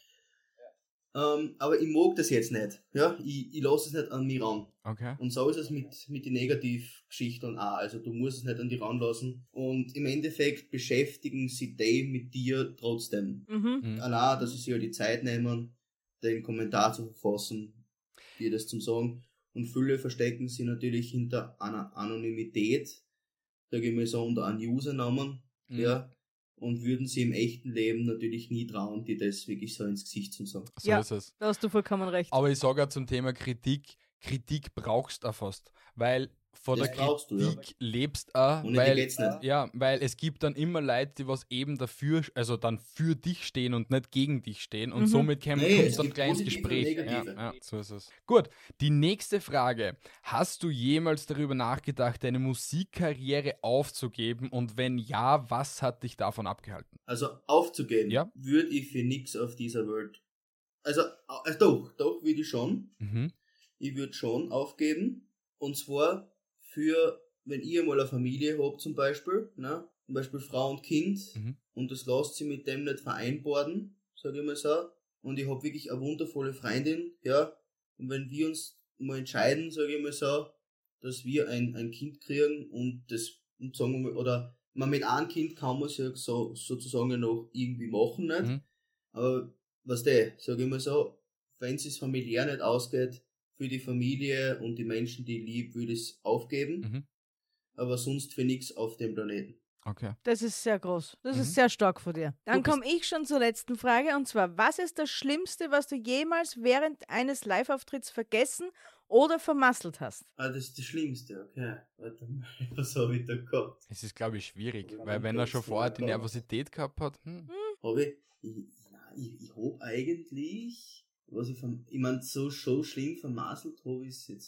Ähm, aber ich mag das jetzt nicht. Ja, ich, ich lasse es nicht an mich ran. okay. Und so ist es mit, mit den Negativgeschichten auch. Also du musst es nicht an dich ranlassen. Und im Endeffekt beschäftigen sie die mit dir trotzdem. Mhm. Mhm. Allein, dass sie sich ja die Zeit nehmen, den Kommentar zu verfassen, dir das zum Sagen. Und viele verstecken sie natürlich hinter einer Anonymität, sage ich mal so, unter einem Usernamen, Mhm. ja, und würden sie im echten Leben natürlich nie trauen, dir das wirklich so ins Gesicht zu sagen. So Ja. ist es. Da hast du vollkommen recht. Aber ich sage ja zum Thema Kritik, Kritik brauchst du auch fast, weil vor Das der brauchst du, ja. Kritik lebst auch, Ohne die weil, geht's nicht. ja, weil es gibt dann immer Leute, die was eben dafür, also dann für dich stehen und nicht gegen dich stehen und Mhm. somit kommt Nee, kommst es dann gibt gleich ins positive und Gespräch. Ja, negative. ja, so ist es. Gut, die nächste Frage. Hast du jemals darüber nachgedacht, deine Musikkarriere aufzugeben und wenn ja, was hat dich davon abgehalten? Also aufzugeben, Ja. würde ich für nix auf dieser Welt. Also, äh, doch, doch, würde ich schon. Mhm. Ich würde schon aufgeben. Und zwar für, wenn ihr mal eine Familie habt zum Beispiel, ne? Zum Beispiel Frau und Kind, Mhm. und das lasst sie mit dem nicht vereinbaren, sage ich mal so. Und ich habe wirklich eine wundervolle Freundin, ja. Und wenn wir uns mal entscheiden, sage ich mal so, dass wir ein, ein Kind kriegen und das, und sagen wir mal, oder man mit einem Kind kann man es ja so, sozusagen noch irgendwie machen, nicht? Mhm. Aber was der, sage ich mal so, wenn es familiär nicht ausgeht, für die Familie und die Menschen, die ich lieb, würde ich es aufgeben. Mhm. Aber sonst für nichts auf dem Planeten. Okay. Das ist sehr groß. Das Mhm. ist sehr stark von dir. Dann Du bist- komme ich schon zur letzten Frage und zwar, was ist das Schlimmste, was du jemals während eines Live-Auftritts vergessen oder vermasselt hast? Ah, das ist das Schlimmste, okay. Warte mal, was habe ich da gehabt? Es ist, glaube ich, schwierig, Ja, weil wenn er schon das- vorher die ja. Nervosität gehabt hat, hm. Habe ich, ich, nein, ich, ich habe eigentlich, was ich, verm- ich meine, so, so schlimm vermasselt habe ich es jetzt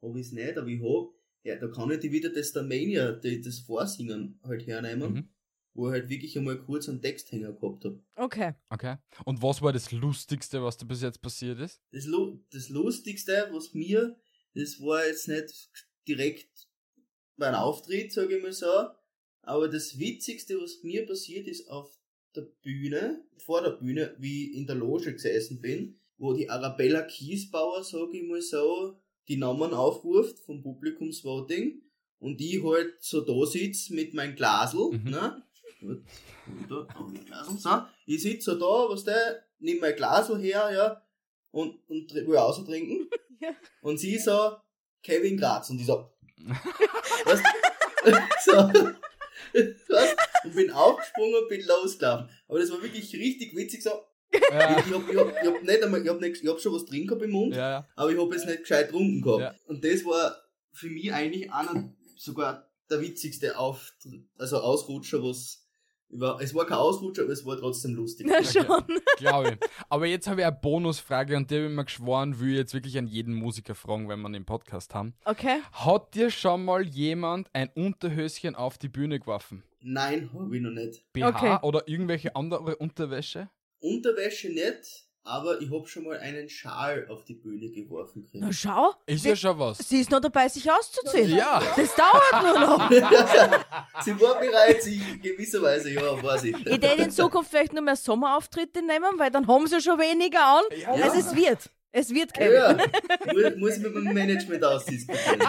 habe ich es nicht, aber ich habe, ja, da kann ich die wieder das Starmania, die, das Vorsingen halt hernehmen, Mhm. wo ich halt wirklich einmal kurz einen Texthänger gehabt habe. Okay. Okay. Und was war das Lustigste, was da bis jetzt passiert ist? Das, Lu- das Lustigste, was mir, das war jetzt nicht direkt mein Auftritt, sage ich mal so, aber das Witzigste, was mir passiert ist auf der Bühne, vor der Bühne, wie ich in der Loge gesessen bin, wo die Arabella Kiesbauer, sage ich mal so, die Namen aufruft vom Publikumsvoting und ich halt so da sitze mit meinem Glasl, Mhm. ne? Gut, da, am Glasl, so. Ich sitze so da, was der, nimm mein Glasl her, ja, und, und tr- will außer trinken. Ja. Und sie so, Kevin Graz, und ich so, was? So, was? Und bin aufgesprungen und bin losgelaufen. Aber das war wirklich richtig witzig, so, Ja, ich hab, ich hab, ich hab nicht einmal, ich hab, nicht, ich hab schon was drin gehabt im Mund, ja, ja. aber ich hab jetzt nicht gescheit getrunken gehabt. Ja. Und das war für mich eigentlich einer, sogar der witzigste Auftritt, also Ausrutscher, was, über, es war kein Ausrutscher, aber es war trotzdem lustig. Na schon. Glaube ich. Aber jetzt habe ich eine Bonusfrage und die habe ich mir geschworen, will ich jetzt wirklich an jeden Musiker fragen, wenn wir einen Podcast haben. Okay. Hat dir schon mal jemand ein Unterhöschen auf die Bühne geworfen? Nein, hab ich noch nicht. B H Okay. oder irgendwelche andere Unterwäsche? Unterwäsche nicht, aber ich hab schon mal einen Schal auf die Bühne geworfen gekriegt. Na schau. Ist Sie, ja schon was. sie ist noch dabei, sich auszuziehen. Ja. Das dauert nur noch. Sie war bereit, sie in gewisser Weise, ja, war sie. Ich werde in Zukunft vielleicht nur mehr Sommerauftritte nehmen, weil dann haben sie schon weniger an. Also es wird. Es wird, Kevin. Ja, muss, muss ich mit meinem Management ausdiskutieren.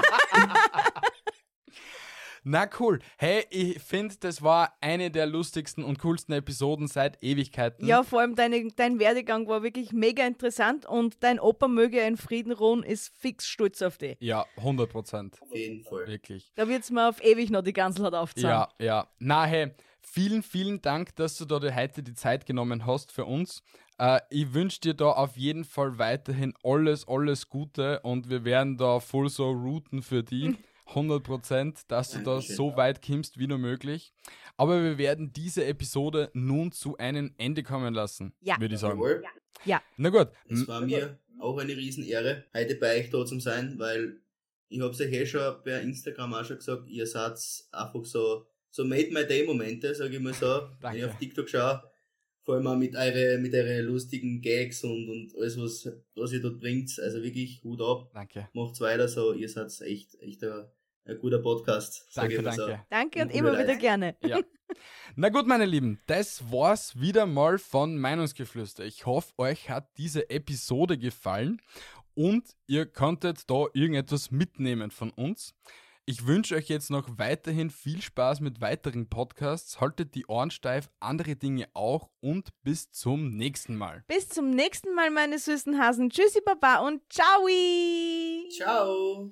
Na cool. Hey, ich finde, das war eine der lustigsten und coolsten Episoden seit Ewigkeiten. Ja, vor allem deine, dein Werdegang war wirklich mega interessant und dein Opa möge in Frieden ruhen, ist fix stolz auf dich. Ja, hundert Prozent. Auf jeden Fall. Wirklich. Da wird's mir auf ewig noch die Ganzelheit aufzahlen. Ja, ja. Na hey, vielen, vielen Dank, dass du da die- heute die Zeit genommen hast für uns. Äh, ich wünsche dir da auf jeden Fall weiterhin alles, alles Gute und wir werden da voll so routen für die. hundert Prozent, dass du da Dankeschön. so weit kommst wie nur möglich. Aber wir werden diese Episode nun zu einem Ende kommen lassen, Ja. würde ich sagen. Jawohl. Na gut. Es war mir auch eine Riesenehre, heute bei euch da zu sein, weil ich hab's euch eh schon per Instagram auch schon gesagt, ihr seid einfach so, so made my day Momente, sag ich mal so. Wenn Danke. ich auf TikTok schaue, vor allem auch mit eure, mit eure lustigen Gags und, und alles, was, was ihr dort bringt. Also wirklich Hut ab. Danke. Macht's weiter so, ihr seid echt, echt ein, ein guter Podcast, sag Danke, ich mal so. danke. Danke und Gute immer Leute. wieder gerne. Ja. Na gut, meine Lieben, das war's wieder mal von Meinungsgeflüster. Ich hoffe, euch hat diese Episode gefallen und ihr konntet da irgendetwas mitnehmen von uns. Ich wünsche euch jetzt noch weiterhin viel Spaß mit weiteren Podcasts. Haltet die Ohren steif, andere Dinge auch und bis zum nächsten Mal. Bis zum nächsten Mal, meine süßen Hasen. Tschüssi, Baba und ciao. Ciao!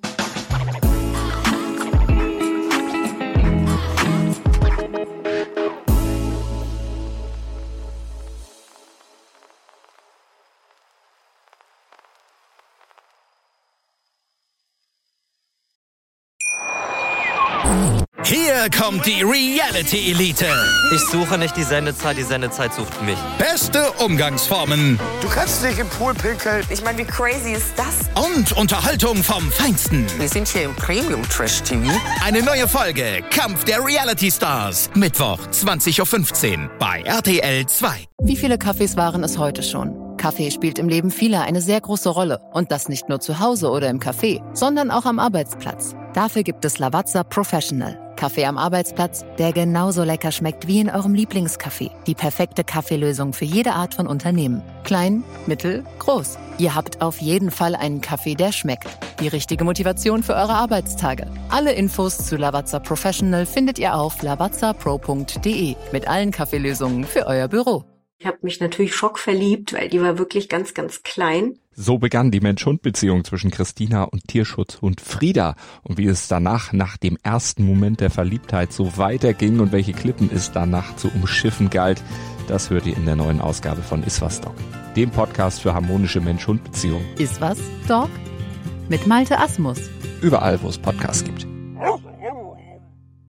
Hier kommt die Reality Elite. Ich suche nicht die Sendezeit, die Sendezeit sucht mich. Beste Umgangsformen Du kannst dich im Pool pinkeln. Ich meine, wie crazy ist das? und Unterhaltung vom Feinsten. Wir sind hier im Premium-Trash-T V. Eine neue Folge Kampf der Reality Stars. Mittwoch, zwanzig Uhr fünfzehn bei R T L zwei. Wie viele Kaffees waren es heute schon? Kaffee spielt im Leben vieler eine sehr große Rolle. Und das nicht nur zu Hause oder im Café, sondern auch am Arbeitsplatz. Dafür gibt es Lavazza Professional. Kaffee am Arbeitsplatz, der genauso lecker schmeckt wie in eurem Lieblingscafé. Die perfekte Kaffeelösung für jede Art von Unternehmen. Klein, mittel, groß. Ihr habt auf jeden Fall einen Kaffee, der schmeckt. Die richtige Motivation für eure Arbeitstage. Alle Infos zu Lavazza Professional findet ihr auf lavazza pro punkt de mit allen Kaffeelösungen für euer Büro. Ich habe mich natürlich schockverliebt, weil die war wirklich ganz, ganz klein. So begann die Mensch-Hund-Beziehung zwischen Christina und Tierschutzhund Frieda. Und wie es danach, nach dem ersten Moment der Verliebtheit, so weiterging und welche Klippen es danach zu umschiffen galt, das hört ihr in der neuen Ausgabe von Iswas Dog, dem Podcast für harmonische Mensch-Hund-Beziehungen. Ist was, Dog? Mit Malte Asmus. Überall, wo es Podcasts gibt.